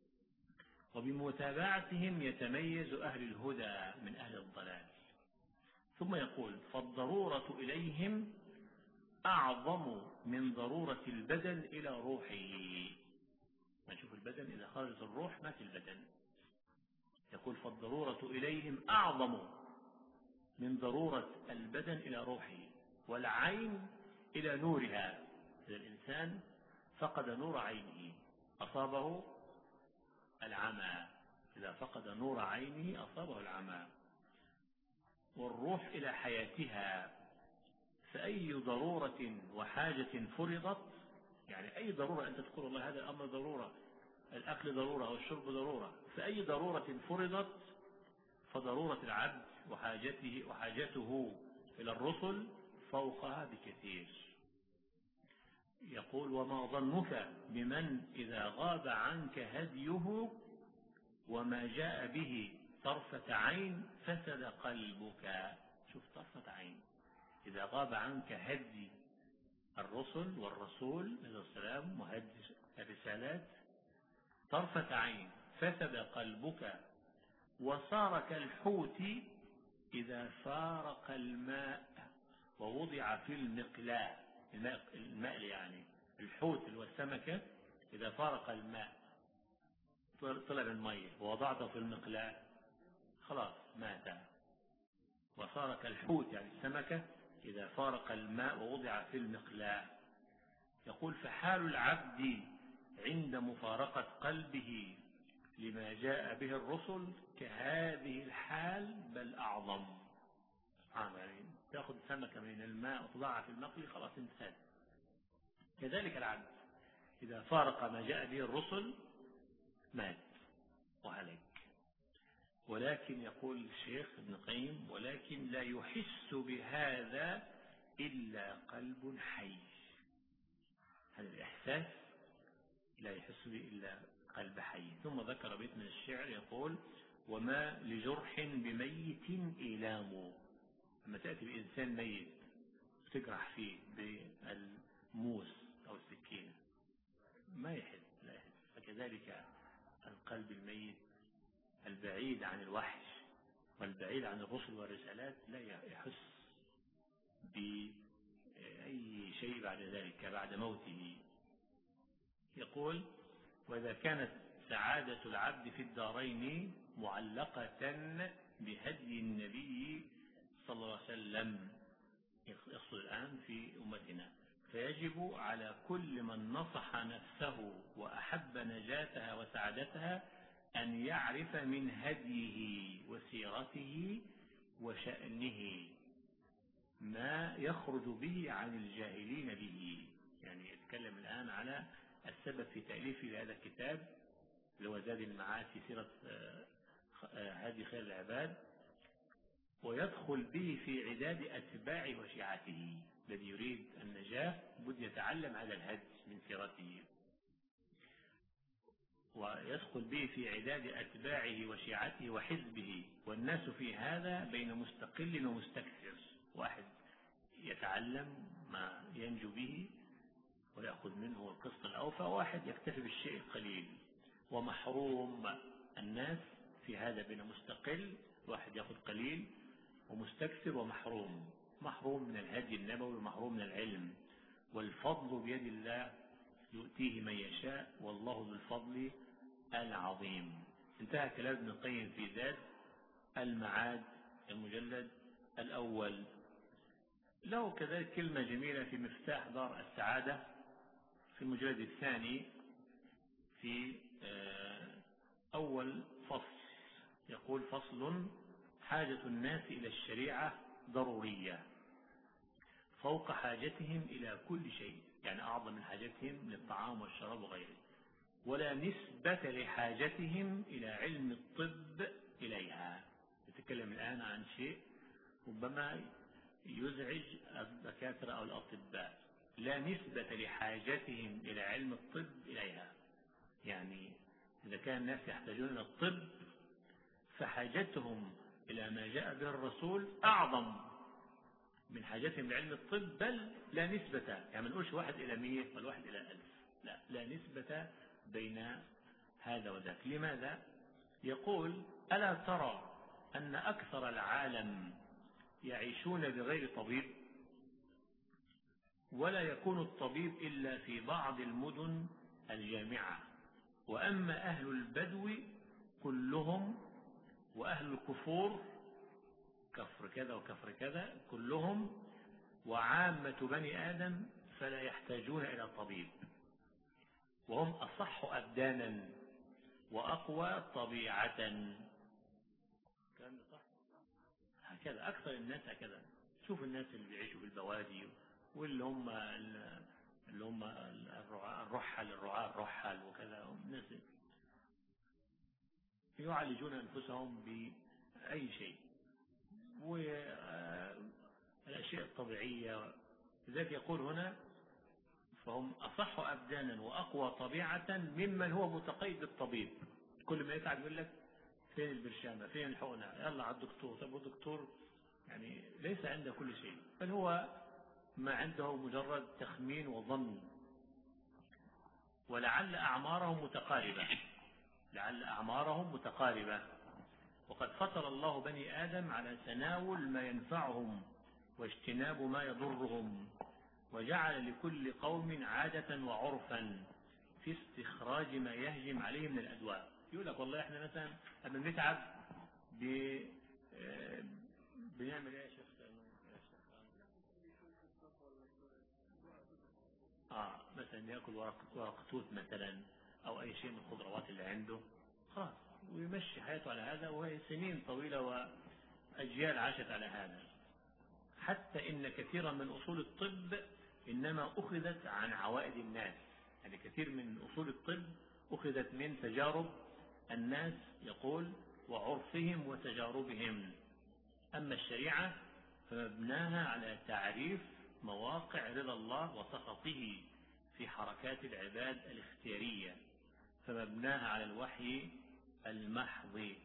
وبمتابعتهم يتميز أهل الهدى من أهل الضلال. ثم يقول فالضرورة إليهم أعظم من ضرورة البدن إلى روحه. ما نشوف البدن إذا خرجت الروح مات البدن. يقول فالضرورة إليهم أعظم من ضرورة البدن إلى روحه، والعين إلى نورها. إذا الإنسان فقد نور عينه أصابه العمى، إذا فقد نور عينه أصابه العمى. والروح إلى حياتها. فأي ضرورة وحاجة فرضت، يعني أي ضرورة أنت تقول والله هذا الأمر ضرورة، الأكل ضرورة أو الشرب ضرورة، فأي ضرورة فرضت فضرورة العبد وحاجته إلى الرسل فوقها بكثير. يقول وما ظنك بمن إذا غاب عنك هديه وما جاء به طرفة عين فسد قلبك. شوف طرفة عين، إذا غاب عنك هدي الرسل والرسول عليه السلام وهدي الرسالات طرفة عين فسد قلبك، وصار كالحوت إذا فارق الماء ووضع في المقلاة. الماء يعني الحوت اللي هو السمكة، إذا فارق الماء طلع من المية ووضعته في المقلاة خلاص مات. وصار كالحوت يعني السمكة إذا فارق الماء ووضع في المقلاة. يقول فحال العبد عند مفارقة قلبه لما جاء به الرسل كهذه الحال بل أعظم. يعني تأخذ سمكة من الماء وتضعها في المقل خلاص انتهت. كذلك العبد إذا فارق ما جاء به الرسل مات وهلك. ولكن يقول الشيخ ابن القيم ولكن لا يحس بهذا إلا قلب حي. هذا الإحساس لا يحس به إلا قلب حي. ثم ذكر بيت من الشعر يقول وما لجرح بميت إيلام. لما تأتي بإنسان ميت تجرح فيه بالموس أو السكينة ما يحس، لا يحس. فكذلك القلب الميت البعيد عن الوحش والبعيد عن الرسل والرسالات لا يحس بأي شيء بعد ذلك بعد موته. يقول وإذا كانت سعادة العبد في الدارين معلقة بهدي النبي صلى الله عليه وسلم، يقصد الآن في أمتنا، فيجب على كل من نصح نفسه وأحب نجاتها وسعادتها أن يعرف من هديه وسيرته وشأنه ما يخرج به عن الجاهلين به. يعني يتكلم الآن على السبب في تأليفه لهذا الكتاب اللي هو زاد المعاد في سيرة هدي خير العباد، ويدخل به في عداد أتباع وشيعته. الذي يريد النجاة بد يتعلم هذا الهدي من سيرته، ويدخل به في عداد أتباعه وشيعته وحزبه. والناس في هذا بين مستقل ومستكثر، واحد يتعلم ما ينجو به ويأخذ منه القسط الأوفى، واحد يكتفي بالشيء القليل ومحروم. الناس في هذا بين مستقل، واحد يأخذ قليل ومستكثر ومحروم، محروم من الهدي النبوي ومحروم من العلم. والفضل بيد الله يؤتيه من يشاء والله ذو الفضل العظيم. انتهى كلام ابن القيم في زاد المعاد المجلد الأول. له كذلك كلمة جميلة في مفتاح دار السعادة في المجلد الثاني في أول فصل، يقول: فصل: حاجة الناس إلى الشريعة ضرورية فوق حاجتهم إلى كل شيء، يعني أعظم من حاجتهم للطعام والشراب وغيره، ولا نسبة لحاجتهم إلى علم الطب إليها. نتكلم الآن عن شيء ربما يزعج الدكاترة أو الأطباء. لا نسبة لحاجتهم إلى علم الطب إليها، يعني إذا كان الناس يحتاجون إلى الطب فحاجتهم إلى ما جاء به الرسول أعظم من حاجتهم لعلم الطب، بل لا نسبة، يعني ما نقولش 1:100 ولا 1:1000، لا نسبة بين هذا وذاك. لماذا؟ يقول: ألا ترى أن أكثر العالم يعيشون بغير طبيب، ولا يكون الطبيب إلا في بعض المدن الجامعة، وأما أهل البدو كلهم وأهل الكفور كفر كذا وكفر كذا كلهم وعامة بني آدم فلا يحتاجون إلى طبيب، وهم أصح أبدانا وأقوى طبيعة. كلام صح؟ هكذا أكثر الناس هكذا. شوف الناس اللي بيعيشوا في البوادي واللي هم الرحل وكذا، الناس يعالجون أنفسهم بأي شيء والأشياء الطبيعية. لذلك يقول هنا: فهم أصح أبدانا وأقوى طبيعة ممن هو متقيد بالطبيب. كل ما يتعب يقول لك: فين البرشامة، فين الحقنة، يلا على الدكتور. طب الدكتور يعني ليس عنده كل شيء، بل هو ما عنده مجرد تخمين وظن. ولعل أعمارهم متقاربة، وقد فطر الله بني آدم على تناول ما ينفعهم واجتناب ما يضرهم، وجعل لكل قوم عادة وعرفا في استخراج ما يهجم عليه من الأدواء. يقول لك: والله احنا مثلا لما بنتعب بنعمل ايه يا شيخ؟ مثلا يأكل ورق توت مثلا أو أي شيء من الخضروات اللي عنده، خلاص، ويمشي حياته على هذا، وهي سنين طويلة وأجيال عاشت على هذا. حتى إن كثيرا من أصول الطب إنما أخذت عن عوائد الناس، يعني كثير من أصول الطب أخذت من تجارب الناس، يقول: وعرفهم وتجاربهم. أما الشريعة فمبناها على تعريف مواقع رضا الله وسخطه في حركات العباد الاختيارية، فمبناها على الوحي المحض.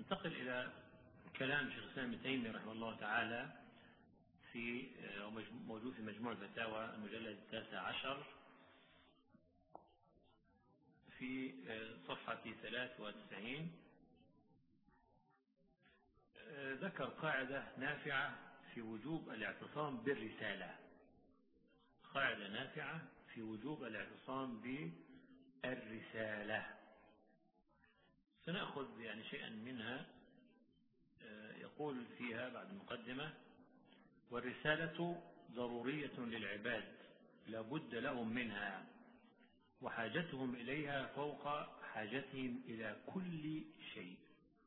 ننتقل إلى كلام شيخ الإسلام ابن تيمية رحمه الله تعالى في موجود في مجموع الفتاوى المجلد 19 في صفحة 93. ذكر قاعدة نافعة في وجوب الاعتصام بالرسالة، قاعدة نافعة في وجوب الاعتصام بالرسالة. سنأخذ يعني شيئا منها. يقول فيها بعد المقدمة: والرسالة ضرورية للعباد لا بد لهم منها، وحاجتهم إليها فوق حاجتهم إلى كل شيء،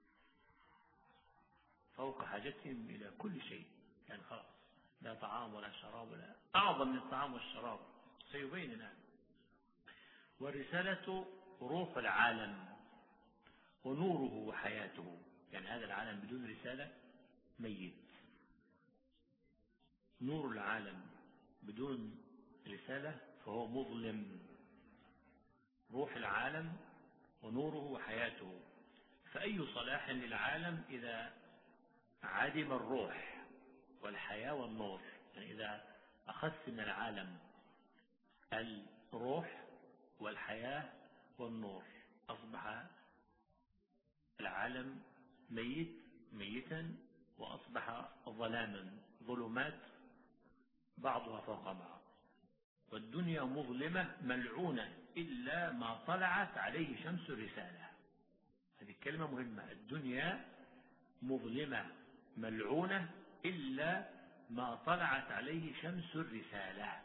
فوق حاجتهم إلى كل شيء، يعني خلاص لا طعام ولا شراب، ولا أعظم من الطعام والشراب، سيبين الآن. والرسالة روح العالم ونوره وحياته، يعني هذا العالم بدون رسالة ميت. نور العالم بدون رسالة فهو مظلم. روح العالم ونوره وحياته. فأي صلاح للعالم إذا عدم الروح والحياة والنور؟ يعني إذا أخذت من العالم الروح والحياة والنور أصبح العالم ميتا، وأصبح ظلاما، ظلمات بعضها فوق بعض. والدنيا مظلمة ملعونة إلا ما طلعت عليه شمس الرسالة. هذه كلمة مهمة. الدنيا مظلمة ملعونة إلا ما طلعت عليه شمس الرسالة.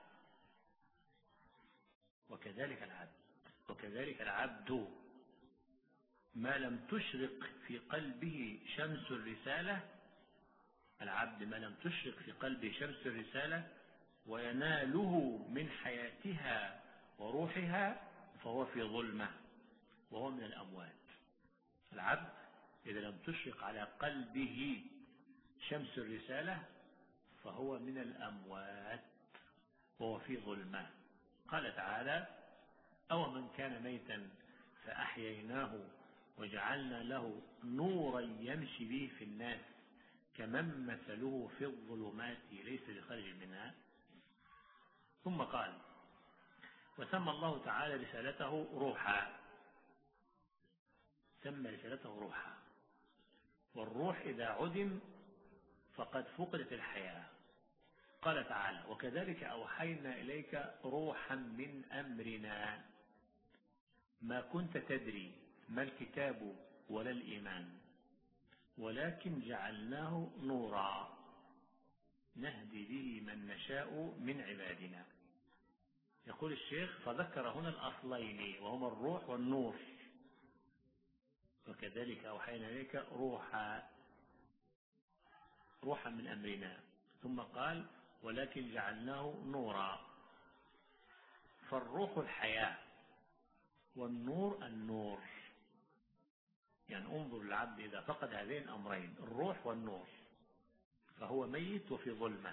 وكذلك العبد ما لم تشرق في قلبه شمس الرسالة، العبد ما لم تشرق في قلبه شمس الرسالة ويناله من حياتها وروحها فهو في ظلمة وهو من الأموات. العبد إذا لم تشرق على قلبه شمس الرسالة فهو من الأموات وهو في ظلمة. قال تعالى: أو من كان ميتا فأحييناه وجعلنا له نورا يمشي به في الناس كمن مثله في الظلمات ليس بخارج منها. ثم قال: وسمى الله تعالى رسالته روحا، سمى رسالته روحا. والروح إذا عدم فقد فقدت الحياة. قال تعالى: وكذلك أوحينا إليك روحا من أمرنا ما كنت تدري ما الكتاب ولا الإيمان ولكن جعلناه نورا نهدي به من نشاء من عبادنا. يقول الشيخ: فذكر هنا الأصلين وهما الروح والنور. وكذلك أوحينا إليك روحا من أمرنا، ثم قال: ولكن جعلناه نورا. فالروح الحياة والنور النور. يعني انظر العبد إذا فقد هذين الأمرين الروح والنور فهو ميت وفي ظلمة.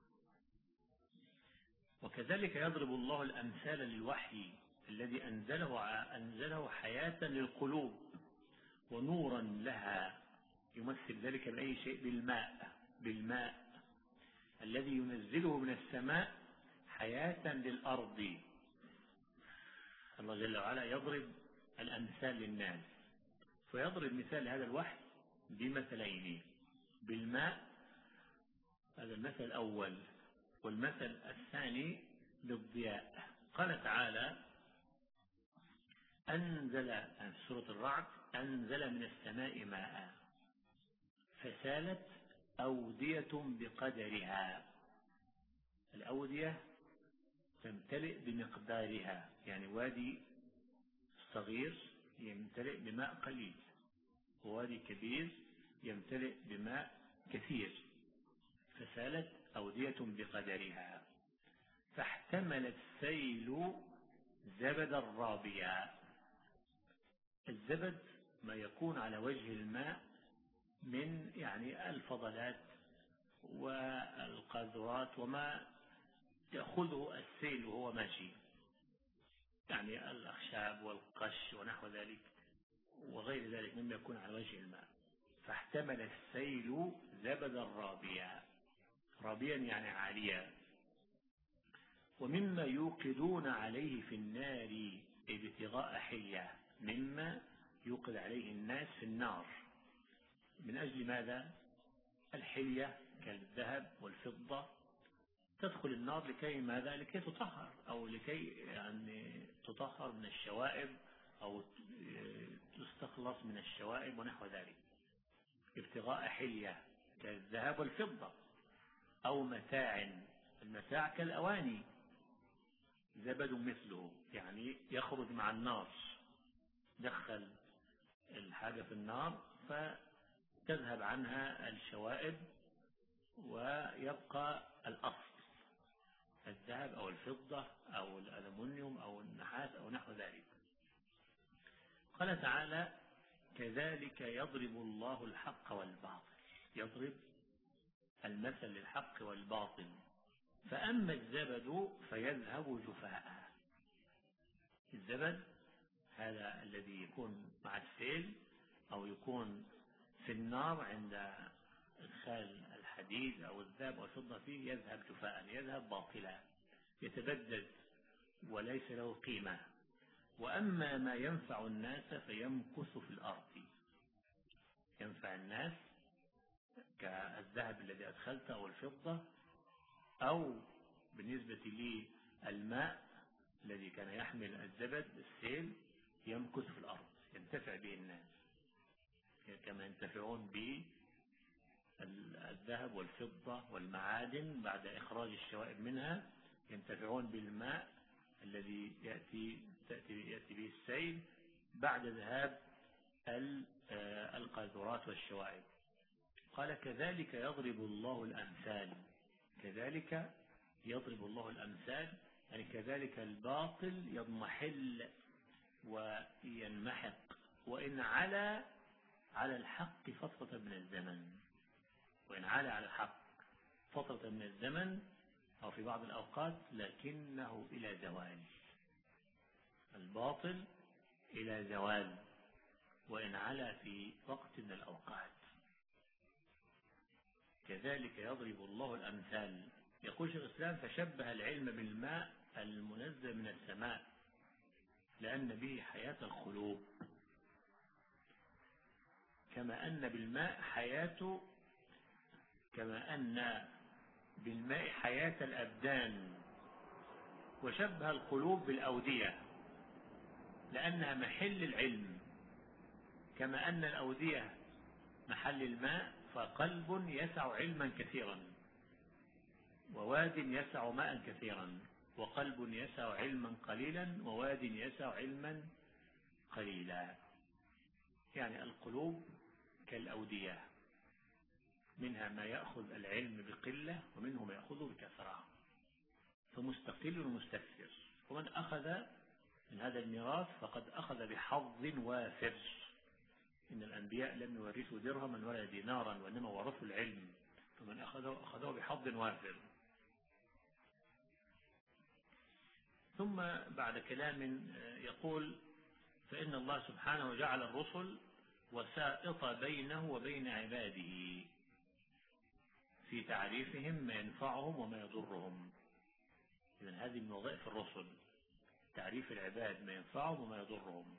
وكذلك يضرب الله الأمثال للوحي الذي أنزله حياة للقلوب ونورا لها. يمثل ذلك بأي شيء؟ بالماء الذي ينزله من السماء حياة للأرض. الله جل وعلا يضرب الأمثال للناس، فيضرب مثال هذا الوحي بمثلين: بالماء، هذا المثل الأول، والمثل الثاني بالضياء. قال تعالى: أنزل في سورة الرعد: أنزل من السماء ماء فسالت أودية بقدرها. الأودية تمتلئ بمقدارها، يعني وادي صغير يمتلئ بماء قليل، ووادي كبير يمتلئ بماء كثير. فسالت أودية بقدرها فاحتمل السيل زبدا رابيا. الزبد ما يكون على وجه الماء من يعني الفضلات والقاذورات وما يأخذه السيل وهو ماشي، يعني الأخشاب والقش ونحو ذلك وغير ذلك مما يكون على وجه الماء. فاحتمل السيل زبدا رابيا، رابيا يعني عاليا. ومما يوقدون عليه في النار ابتغاء حلية، مما يوقد عليه الناس في النار من أجل ماذا؟ الحلية كالذهب والفضة تدخل النار لكي ماذا؟ لكي تطهر، أو لكي يعني تطهر من الشوائب أو تستخلص من الشوائب ونحو ذلك. ابتغاء حلية كالذهب والفضة، أو متاع، المتاع كالأواني، زبد مثله يعني يخرج مع النار، دخل الحاجة في النار فتذهب عنها الشوائب ويبقى الأصل الذهب أو الفضة أو الألمنيوم أو النحاس أو نحو ذلك. قال تعالى: كذلك يضرب الله الحق والباطل، يضرب المثل للحق والباطل. فأما الزبد فيذهب جفاء، الزبد هذا الذي يكون مع السيل أو يكون في النار عند إدخال الحديد أو الذهب والفضة فيه، يذهب جفاء، يذهب باطلا، يتبدد وليس له قيمة. وأما ما ينفع الناس فيمكث في الأرض، ينفع الناس كالذهب الذي أدخلته أو الفضة، أو بالنسبة لي الماء الذي كان يحمل الزبد السيل يمكث في الأرض، ينتفع به الناس كما ينتفعون بالذهب والفضة والمعادن بعد إخراج الشوائب منها، ينتفعون بالماء الذي يأتي به السيل بعد ذهاب القاذورات والشوائب. قال: كذلك يضرب الله الأمثال، كذلك يضرب الله الأمثال، يعني كذلك الباطل يضمحل وينمحق وإن على الحق فترة من الزمن، وإن على الحق فترة من الزمن أو في بعض الأوقات، لكنه إلى زوال، الباطل إلى زوال وإن على في وقت من الأوقات. كذلك يضرب الله الأمثال. يقول شيخ الإسلام: فشبه العلم بالماء المنزل من السماء لأن به حياة القلوب، كما أن بالماء حياة الأبدان. وشبه القلوب بالأودية لأنها محل العلم، كما أن الأودية محل الماء، فقلب يسع علما كثيرا، وواد يسع ماء كثيرا، وقلب يسع علما قليلا، وواد يسع علما قليلا. يعني القلوب كالأودية، منها ما يأخذ العلم بقلة ومنه ما يأخذه بكثرة، فمستقل ومستكثر. ومن أخذ من هذا الميراث فقد أخذ بحظ وافر. إن الأنبياء لم يورثوا درهما ولا دينارا، وإنما ورثوا العلم، فمن أخذه بحظ وافر. ثم بعد كلام يقول: فإن الله سبحانه جعل الرسل وسائط بينه وبين عباده في تعريفهم ما ينفعهم وما يضرهم. إذن هذه من وظائف الرسل، تعريف العباد ما ينفعهم وما يضرهم،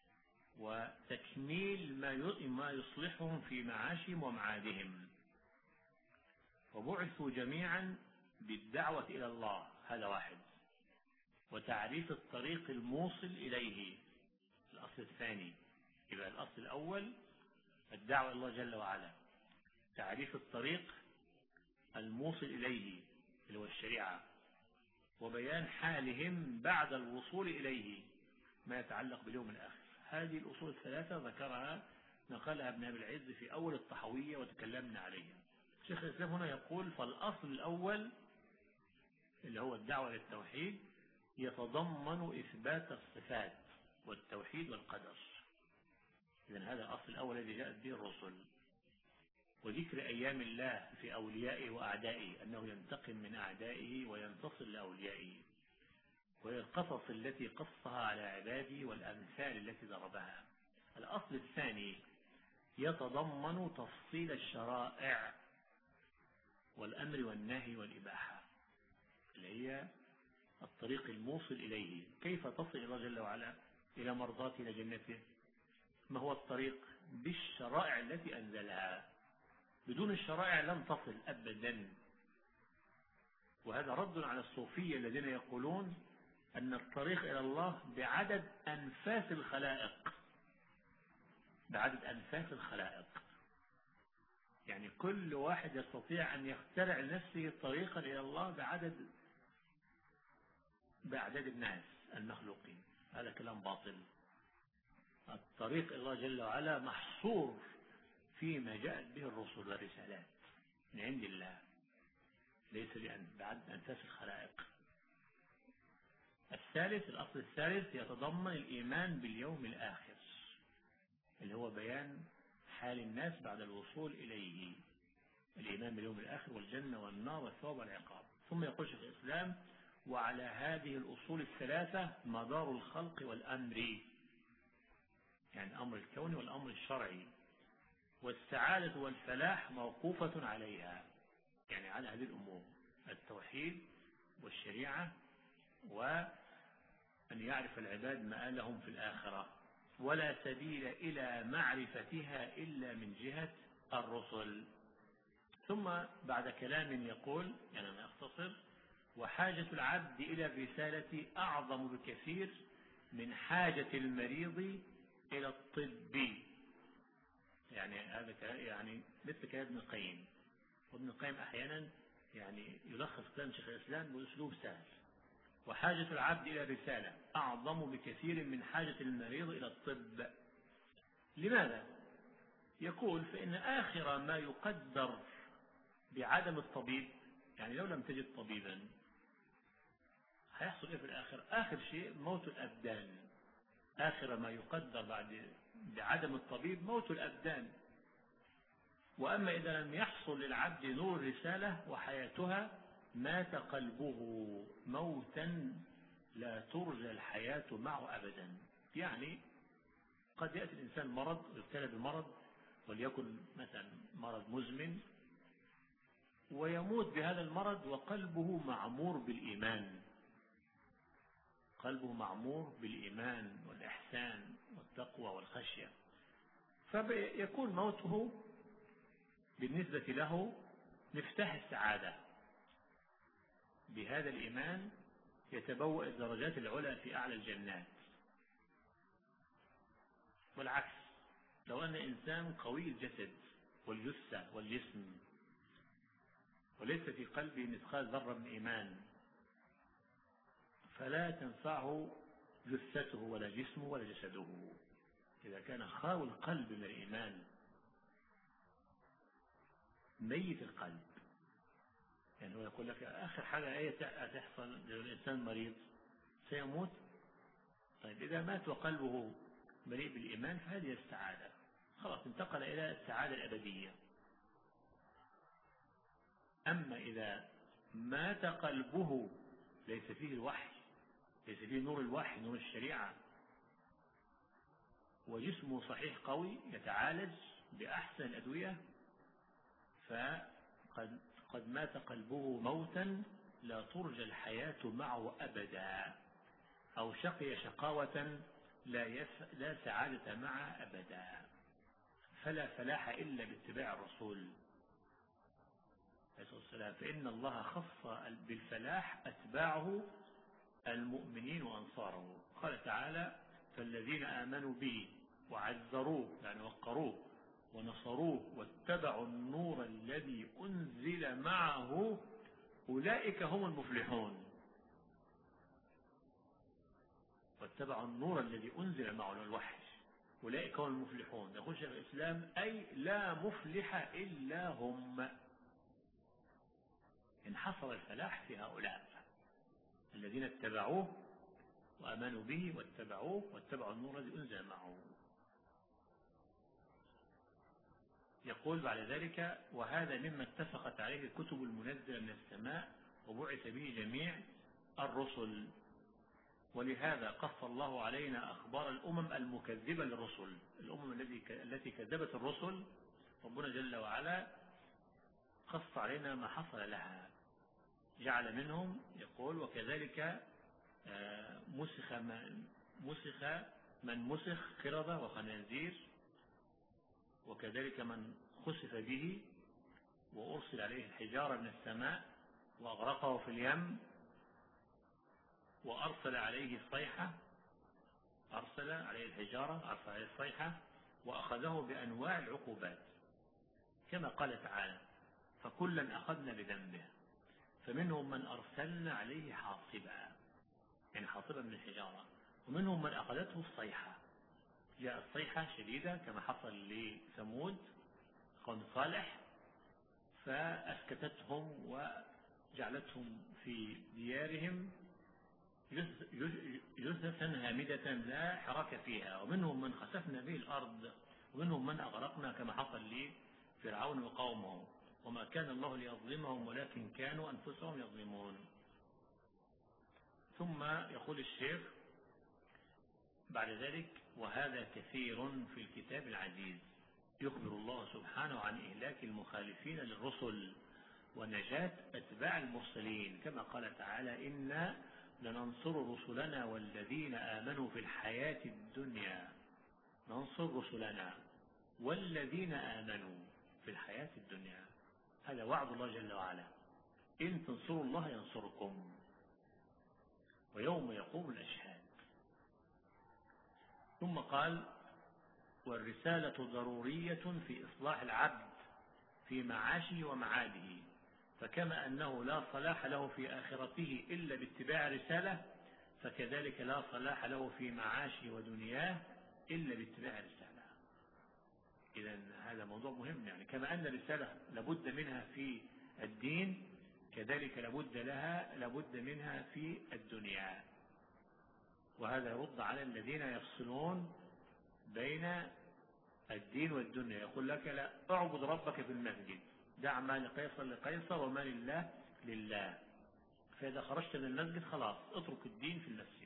وتكميل ما يصلحهم في معاشهم ومعادهم. وبعثوا جميعا بالدعوة إلى الله، هذا واحد، وتعريف الطريق الموصل إليه، الأصل الثاني. يبقى الأصل الأول الدعوة إلى الله جل وعلا، تعريف الطريق الموصل إليه اللي هو الشريعة، وبيان حالهم بعد الوصول إليه ما يتعلق باليوم الآخر. هذه الأصول الثلاثة ذكرها نقلها ابن أبي العز في أول الطحوية وتكلمنا عليها. شيخ الإسلام هنا يقول: فالأصل الأول اللي هو الدعوة للتوحيد يتضمن إثبات الصفات والتوحيد والقدر. إذن هذا الأصل الأول الذي جاءت به الرسل، وذكر أيام الله في أوليائه وأعدائه، أنه ينتقم من أعدائه وينتصر لأوليائه، والقصص التي قصها على عباده والأمثال التي ضربها. الأصل الثاني يتضمن تفصيل الشرائع والأمر والنهي والإباحة، اللي هي الطريق الموصل إليه. كيف تصل الله جل وعلا إلى مرضاته إلى جنته؟ ما هو الطريق؟ بالشرائع التي أنزلها. بدون الشرائع لن تصل أبدا. وهذا رد على الصوفية الذين يقولون أن الطريق إلى الله بعدد أنفاس الخلائق، بعدد أنفاس الخلائق. يعني كل واحد يستطيع أن يخترع لنفسه طريقا إلى الله بأعداد الناس المخلوقين. هذا كلام باطل. الطريق إلى الله جل وعلا محصور فيما جاءت به الرسل والرسالات من عند الله، ليس بعدد أنفاس الخلائق. الأصل الثالث يتضمن الإيمان باليوم الآخر، اللي هو بيان حال الناس بعد الوصول إليه. الإيمان باليوم الآخر والجنة والنار والثواب والعقاب. ثم يقول شيخ الإسلام: وعلى هذه الأصول الثلاثة مدار الخلق والأمر، يعني الأمر الكوني والأمر الشرعي. والسعادة والفلاح موقوفة عليها، يعني على هذه الأمور: التوحيد والشريعة، وأن يعرف العباد مآلهم في الآخرة. ولا سبيل إلى معرفتها إلا من جهة الرسل. ثم بعد كلام يقول، يعني أنا أختصر: وحاجة العبد إلى الرسالة أعظم بكثير من حاجة المريض إلى الطب. يعني هذا يعني مثل كلام ابن القيم. وابن القيم أحيانا يعني يلخص كلام شيخ الإسلام بأسلوب سهل: وحاجة العبد إلى الرسالة أعظم بكثير من حاجة المريض إلى الطب. لماذا؟ يقول: فإن آخر ما يقدر بعدم الطبيب، يعني لو لم تجد طبيبا هيحصل إيه في الآخر؟ آخر شيء موت الأبدان. آخر ما يقدر بعدم الطبيب موت الأبدان. وأما إذا لم يحصل للعبد نور الرسالة وحياتها مات قلبه موتا لا ترجى الحياة معه أبدا. يعني قد يأتي الإنسان مرض، يبتلى بمرض وليكن مثلا مرض مزمن، ويموت بهذا المرض وقلبه معمور بالإيمان، قلبه معمور بالإيمان والإحسان والتقوى والخشية. فيكون موته بالنسبة له مفتاح السعادة. بهذا الإيمان يتبوأ الدرجات العلى في أعلى الجنات. والعكس، لو أن إنسان قوي الجسد والجثة والجسم وليس في قلبه مثقال ذرة من إيمان، فلا تنفعه جثته ولا جسمه ولا جسده. إذا كان خاوي القلب من الإيمان، ميت القلب. يعني هو يقول لك آخر حاجة أي تحصل للإنسان مريض سيموت. طيب إذا مات وقلبه مليء بالإيمان فهذه السعادة، خلاص انتقل إلى السعادة الأبدية. أما إذا مات قلبه ليس فيه الوحي، ليس فيه نور الوحي نور الشريعة، وجسمه صحيح قوي يتعالج بأحسن الأدوية، فقد مات قلبه موتا لا ترجى الحياة معه أبدا، أو شقي شقاوة لا سعادة معه أبدا. فلا فلاح إلا باتباع الرسول عليه الصلاة والسلام. فإن الله خص بالفلاح أتباعه المؤمنين وأنصاره. قال تعالى: فالذين آمنوا به وعزروه، يعني وقروه ونصروه واتبعوا النور الذي أنزل معه أولئك هم المفلحون. واتبعوا النور الذي أنزل معه الوحي أولئك هم المفلحون. يقول شيخ الإسلام: أي لا مفلح إلا هم. انحصر الفلاح في هؤلاء الذين اتبعوه وآمنوا به واتبعوا النور الذي أنزل معه. يقول بعد ذلك: وهذا مما اتفقت عليه الكتب المنزلة من السماء وبعث به جميع الرسل. ولهذا قص الله علينا أخبار الأمم المكذبة للرسل. الأمم التي كذبت الرسل ربنا جل وعلا قص علينا ما حصل لها. جعل منهم يقول وكذلك مسخ من مسخ قردة وخنازير، وكذلك من خسف به وأرسل عليه الحجارة من السماء وأغرقه في اليم، وأرسل عليه الصيحة، أرسل عليه الحجارة، أرسل عليه الصيحة، وأخذه بأنواع العقوبات كما قال تعالى فكلا أخذنا بذنبه، فمنهم من أرسلنا عليه حاصبا، يعني حاصبا من الحجارة، ومنهم من أخذته الصيحة، جاء الصيحة شديدة كما حصل لثمود قوم صالح فأسكتتهم وجعلتهم في ديارهم جثثا هامدة لا حركة فيها، ومنهم من خسفنا به الأرض، ومنهم من أغرقنا كما حصل لفرعون وقومه، وما كان الله ليظلمهم ولكن كانوا أنفسهم يظلمون. ثم يقول الشيخ بعد ذلك وهذا كثير في الكتاب العزيز، يخبر الله سبحانه عن إهلاك المخالفين للرسل ونجاة أتباع المرسلين كما قال تعالى إنا لننصر رسلنا والذين آمنوا في الحياة الدنيا، ننصر رسلنا والذين آمنوا في الحياة الدنيا، هذا وعد الله جل وعلا إن تنصروا الله ينصركم ويوم يقوم الأشهاد. ثم قال والرسالة ضرورية في إصلاح العبد في معاشه ومعاده، فكما أنه لا صلاح له في آخرته إلا باتباع رسالة، فكذلك لا صلاح له في معاشه ودنياه إلا باتباع رسالة. إذن هذا موضوع مهم، يعني كما أن الرسالة لابد منها في الدين كذلك لابد منها في الدنيا. وهذا يرد على الذين يفصلون بين الدين والدنيا، يقول لك لا اعبد ربك في المسجد، دع ما لقيصر لقيصر وما لله لله، فإذا خرجت من المسجد خلاص اترك الدين في المسجد.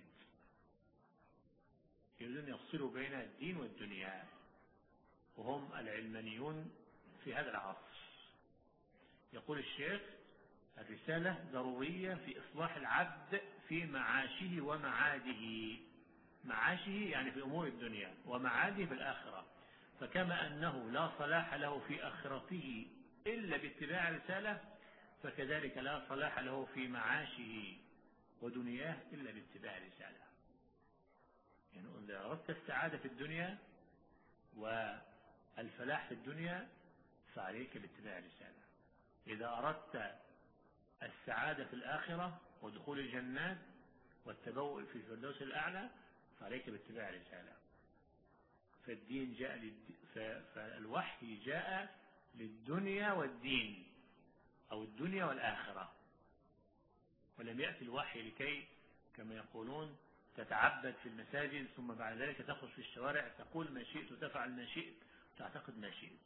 يريدون يفصلوا بين الدين والدنيا، وهم العلمانيون في هذا العصر. يقول الشيخ الرسالة ضرورية في إصلاح العبد في معاشه ومعاده، معاشه يعني في أمور الدنيا، ومعاده في الآخرة، فكما أنه لا صلاح له في آخرته إلا باتباع رسالة، فكذلك لا صلاح له في معاشه ودنياه إلا باتباع رسالة. يعني إذا أردت السعادة في الدنيا والفلاح في الدنيا فعليك باتباع رسالة. إذا أردت السعادة في الآخرة ودخول الجنات والتبوء في الفردوس الأعلى فعليك باتباع رسالة. فالدين جاء فالوحي جاء للدنيا والدين أو الدنيا والآخرة، ولم يأتي الوحي لكي كما يقولون تتعبد في المساجد ثم بعد ذلك تخرج في الشوارع تقول ما شئت وتفعل ما شئت وتعتقد ما شئت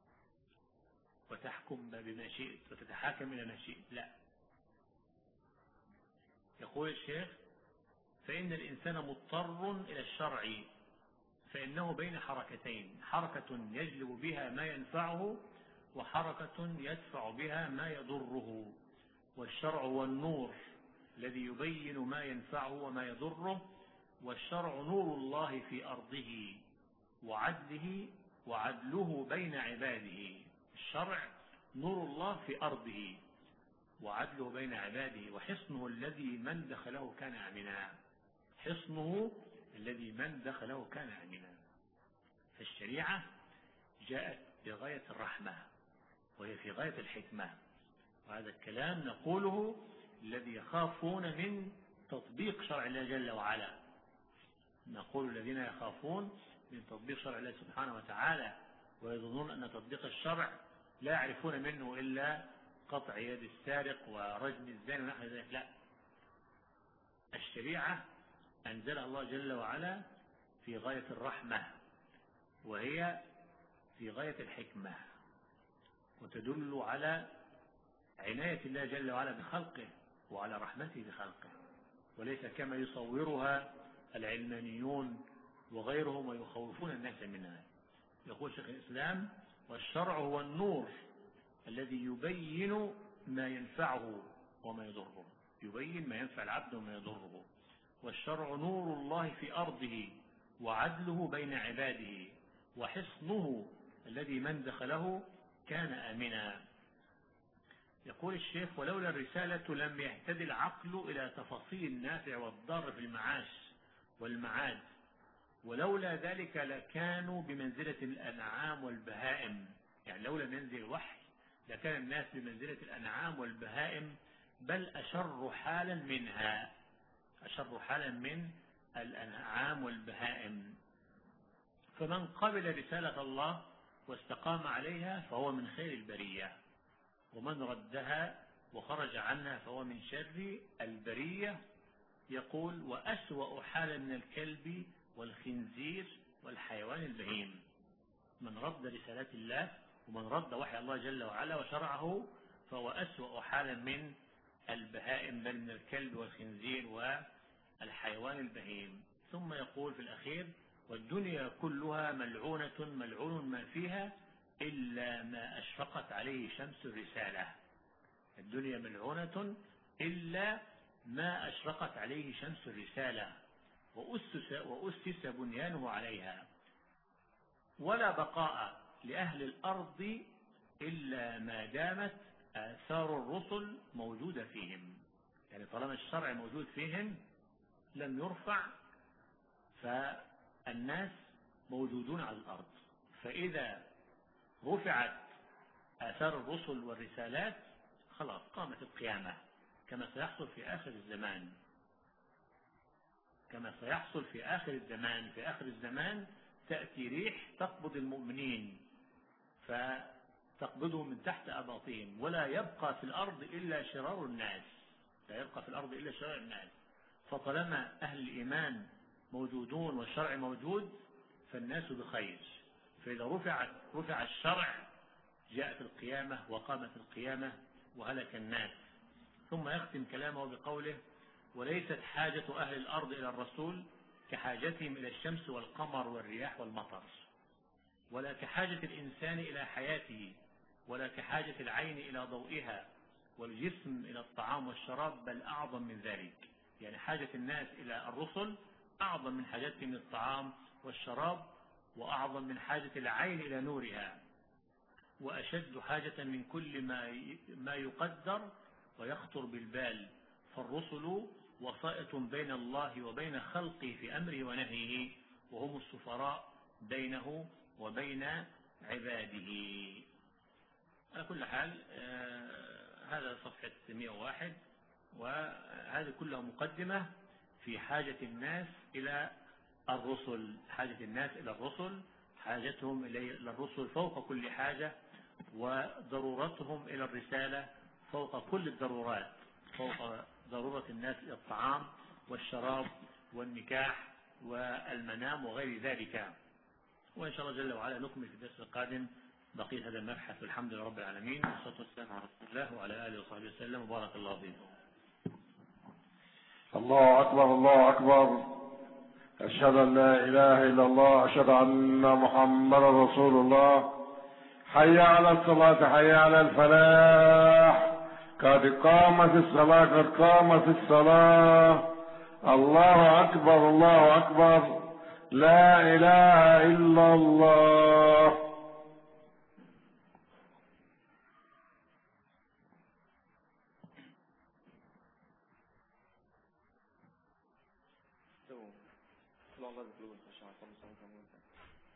وتحكم بما شئت وتتحاكم إلى ما شئت. لا، يقول الشيخ فإن الإنسان مضطر إلى الشرع، فإنه بين حركتين، حركة يجلب بها ما ينفعه وحركة يدفع بها ما يضره، والشرع هو النور الذي يبين ما ينفعه وما يضره، والشرع نور الله في أرضه وعدله بين عباده. الشرع نور الله في أرضه وعدله بين عباده، وحصنه الذي من دخله كان آمنا، حصنه الذي من دخله كان آمنا. فالشريعة جاءت بغاية الرحمة وهي في غاية الحكمة، وهذا الكلام نقوله الذي يخافون من تطبيق شرع الله جل وعلا، نقول الذين يخافون من تطبيق شرع الله سبحانه وتعالى ويظنون أن تطبيق الشرع لا يعرفون منه إلا قطع يد السارق ورجم الزاني ونحو ذلك. لا، الشريعة أنزلها الله جل وعلا في غاية الرحمة وهي في غاية الحكمة، وتدل على عناية الله جل وعلا بخلقه وعلى رحمته بخلقه. وليس كما يصورها العلمانيون وغيرهم ويخوفون الناس منها. يقول شيخ الإسلام: والشرع هو النور الذي يبين ما ينفعه وما يضره، يبين ما ينفع العبد وما يضره. والشرع نور الله في أرضه وعدله بين عباده وحصنه الذي من دخله كان آمنا. يقول الشيخ: ولولا الرسالة لم يهتدي العقل إلى تفاصيل النافع والضار في المعاش والمعاد، ولولا ذلك لكانوا بمنزلة الأنعام والبهائم. يعني لولا منزل الوحي لكان الناس بمنزلة الأنعام والبهائم، بل أشر حالا منها، أشر حالا من الأنعام والبهائم. فمن قبل رسالة الله واستقام عليها فهو من خير البرية، ومن ردها وخرج عنها فهو من شر البرية. يقول: وأسوأ حالا من الكلب والخنزير والحيوان البهيم. من رد رسالات الله ومن رد وحي الله جل وعلا وشرعه فهو أسوأ حالا من البهائم، بل من الكلب والخنزير والحيوان البهيم. ثم يقول في الأخير: والدنيا كلها ملعونة ملعون ما فيها إلا ما أشرقت عليه شمس الرسالة. الدنيا ملعونة إلا ما أشرقت عليه شمس الرسالة وأسس بنيانه عليها. ولا بقاء لأهل الأرض إلا ما دامت آثار الرسل موجودة فيهم. يعني طالما الشرع موجود فيهم لم يرفع، فالناس موجودون على الأرض. فإذا رفعت آثار الرسل والرسالات خلاص قامت القيامة، كما سيحصل في آخر الزمان، كما سيحصل في آخر الزمان. في آخر الزمان تأتي ريح تقبض المؤمنين فتقبضهم من تحت أباطهم، ولا يبقى في الأرض إلا شرار الناس، لا يبقى في الأرض إلا شرار الناس. فطالما أهل الإيمان موجودون والشرع موجود فالناس بخير. فإذا رفع الشرع جاءت القيامة وقامت القيامة وهلك الناس. ثم يختم كلامه بقوله: وليست حاجة أهل الأرض إلى الرسول كحاجتهم إلى الشمس والقمر والرياح والمطر، ولا كحاجة الإنسان إلى حياته، ولا كحاجة العين إلى ضوئها، والجسم إلى الطعام والشراب، بل أعظم من ذلك. يعني حاجة الناس إلى الرسل أعظم من حاجتهم للطعام والشراب، وأعظم من حاجة العين إلى نورها، وأشد حاجة من كل ما يقدر ويخطر بالبال. فالرسل وسائط بين الله وبين خلقه في أمره ونهيه، وهم السفراء بينه وبين عباده. على كل حال هذا صفحة 101، وهذه كلها مقدمة في حاجة الناس إلى الرسل. حاجة الناس إلى الرسل، حاجتهم إلى الرسل فوق كل حاجة، وضرورتهم إلى الرسالة فوق كل الضرورات، فوق ضرورة الناس إلى الطعام والشراب والنكاح والمنام وغير ذلك. وإن شاء الله جل وعلا نكمل في الدرس القادم بقية هذا المبحث. والحمد لله رب العالمين، والصلاة والسلام على رسول الله وعلى آله وصحبه وسلم، وبارك الله فيكم. الله أكبر، الله أكبر. أشهد أن لا إله إلا الله، أشهد أن محمدا رسول الله. حي على الصلاة، حي على الفلاح، قد قامت الصلاة، قد قامت الصلاة. الله أكبر، الله أكبر، لا إله إلا الله. الله بقلوب الخشاع.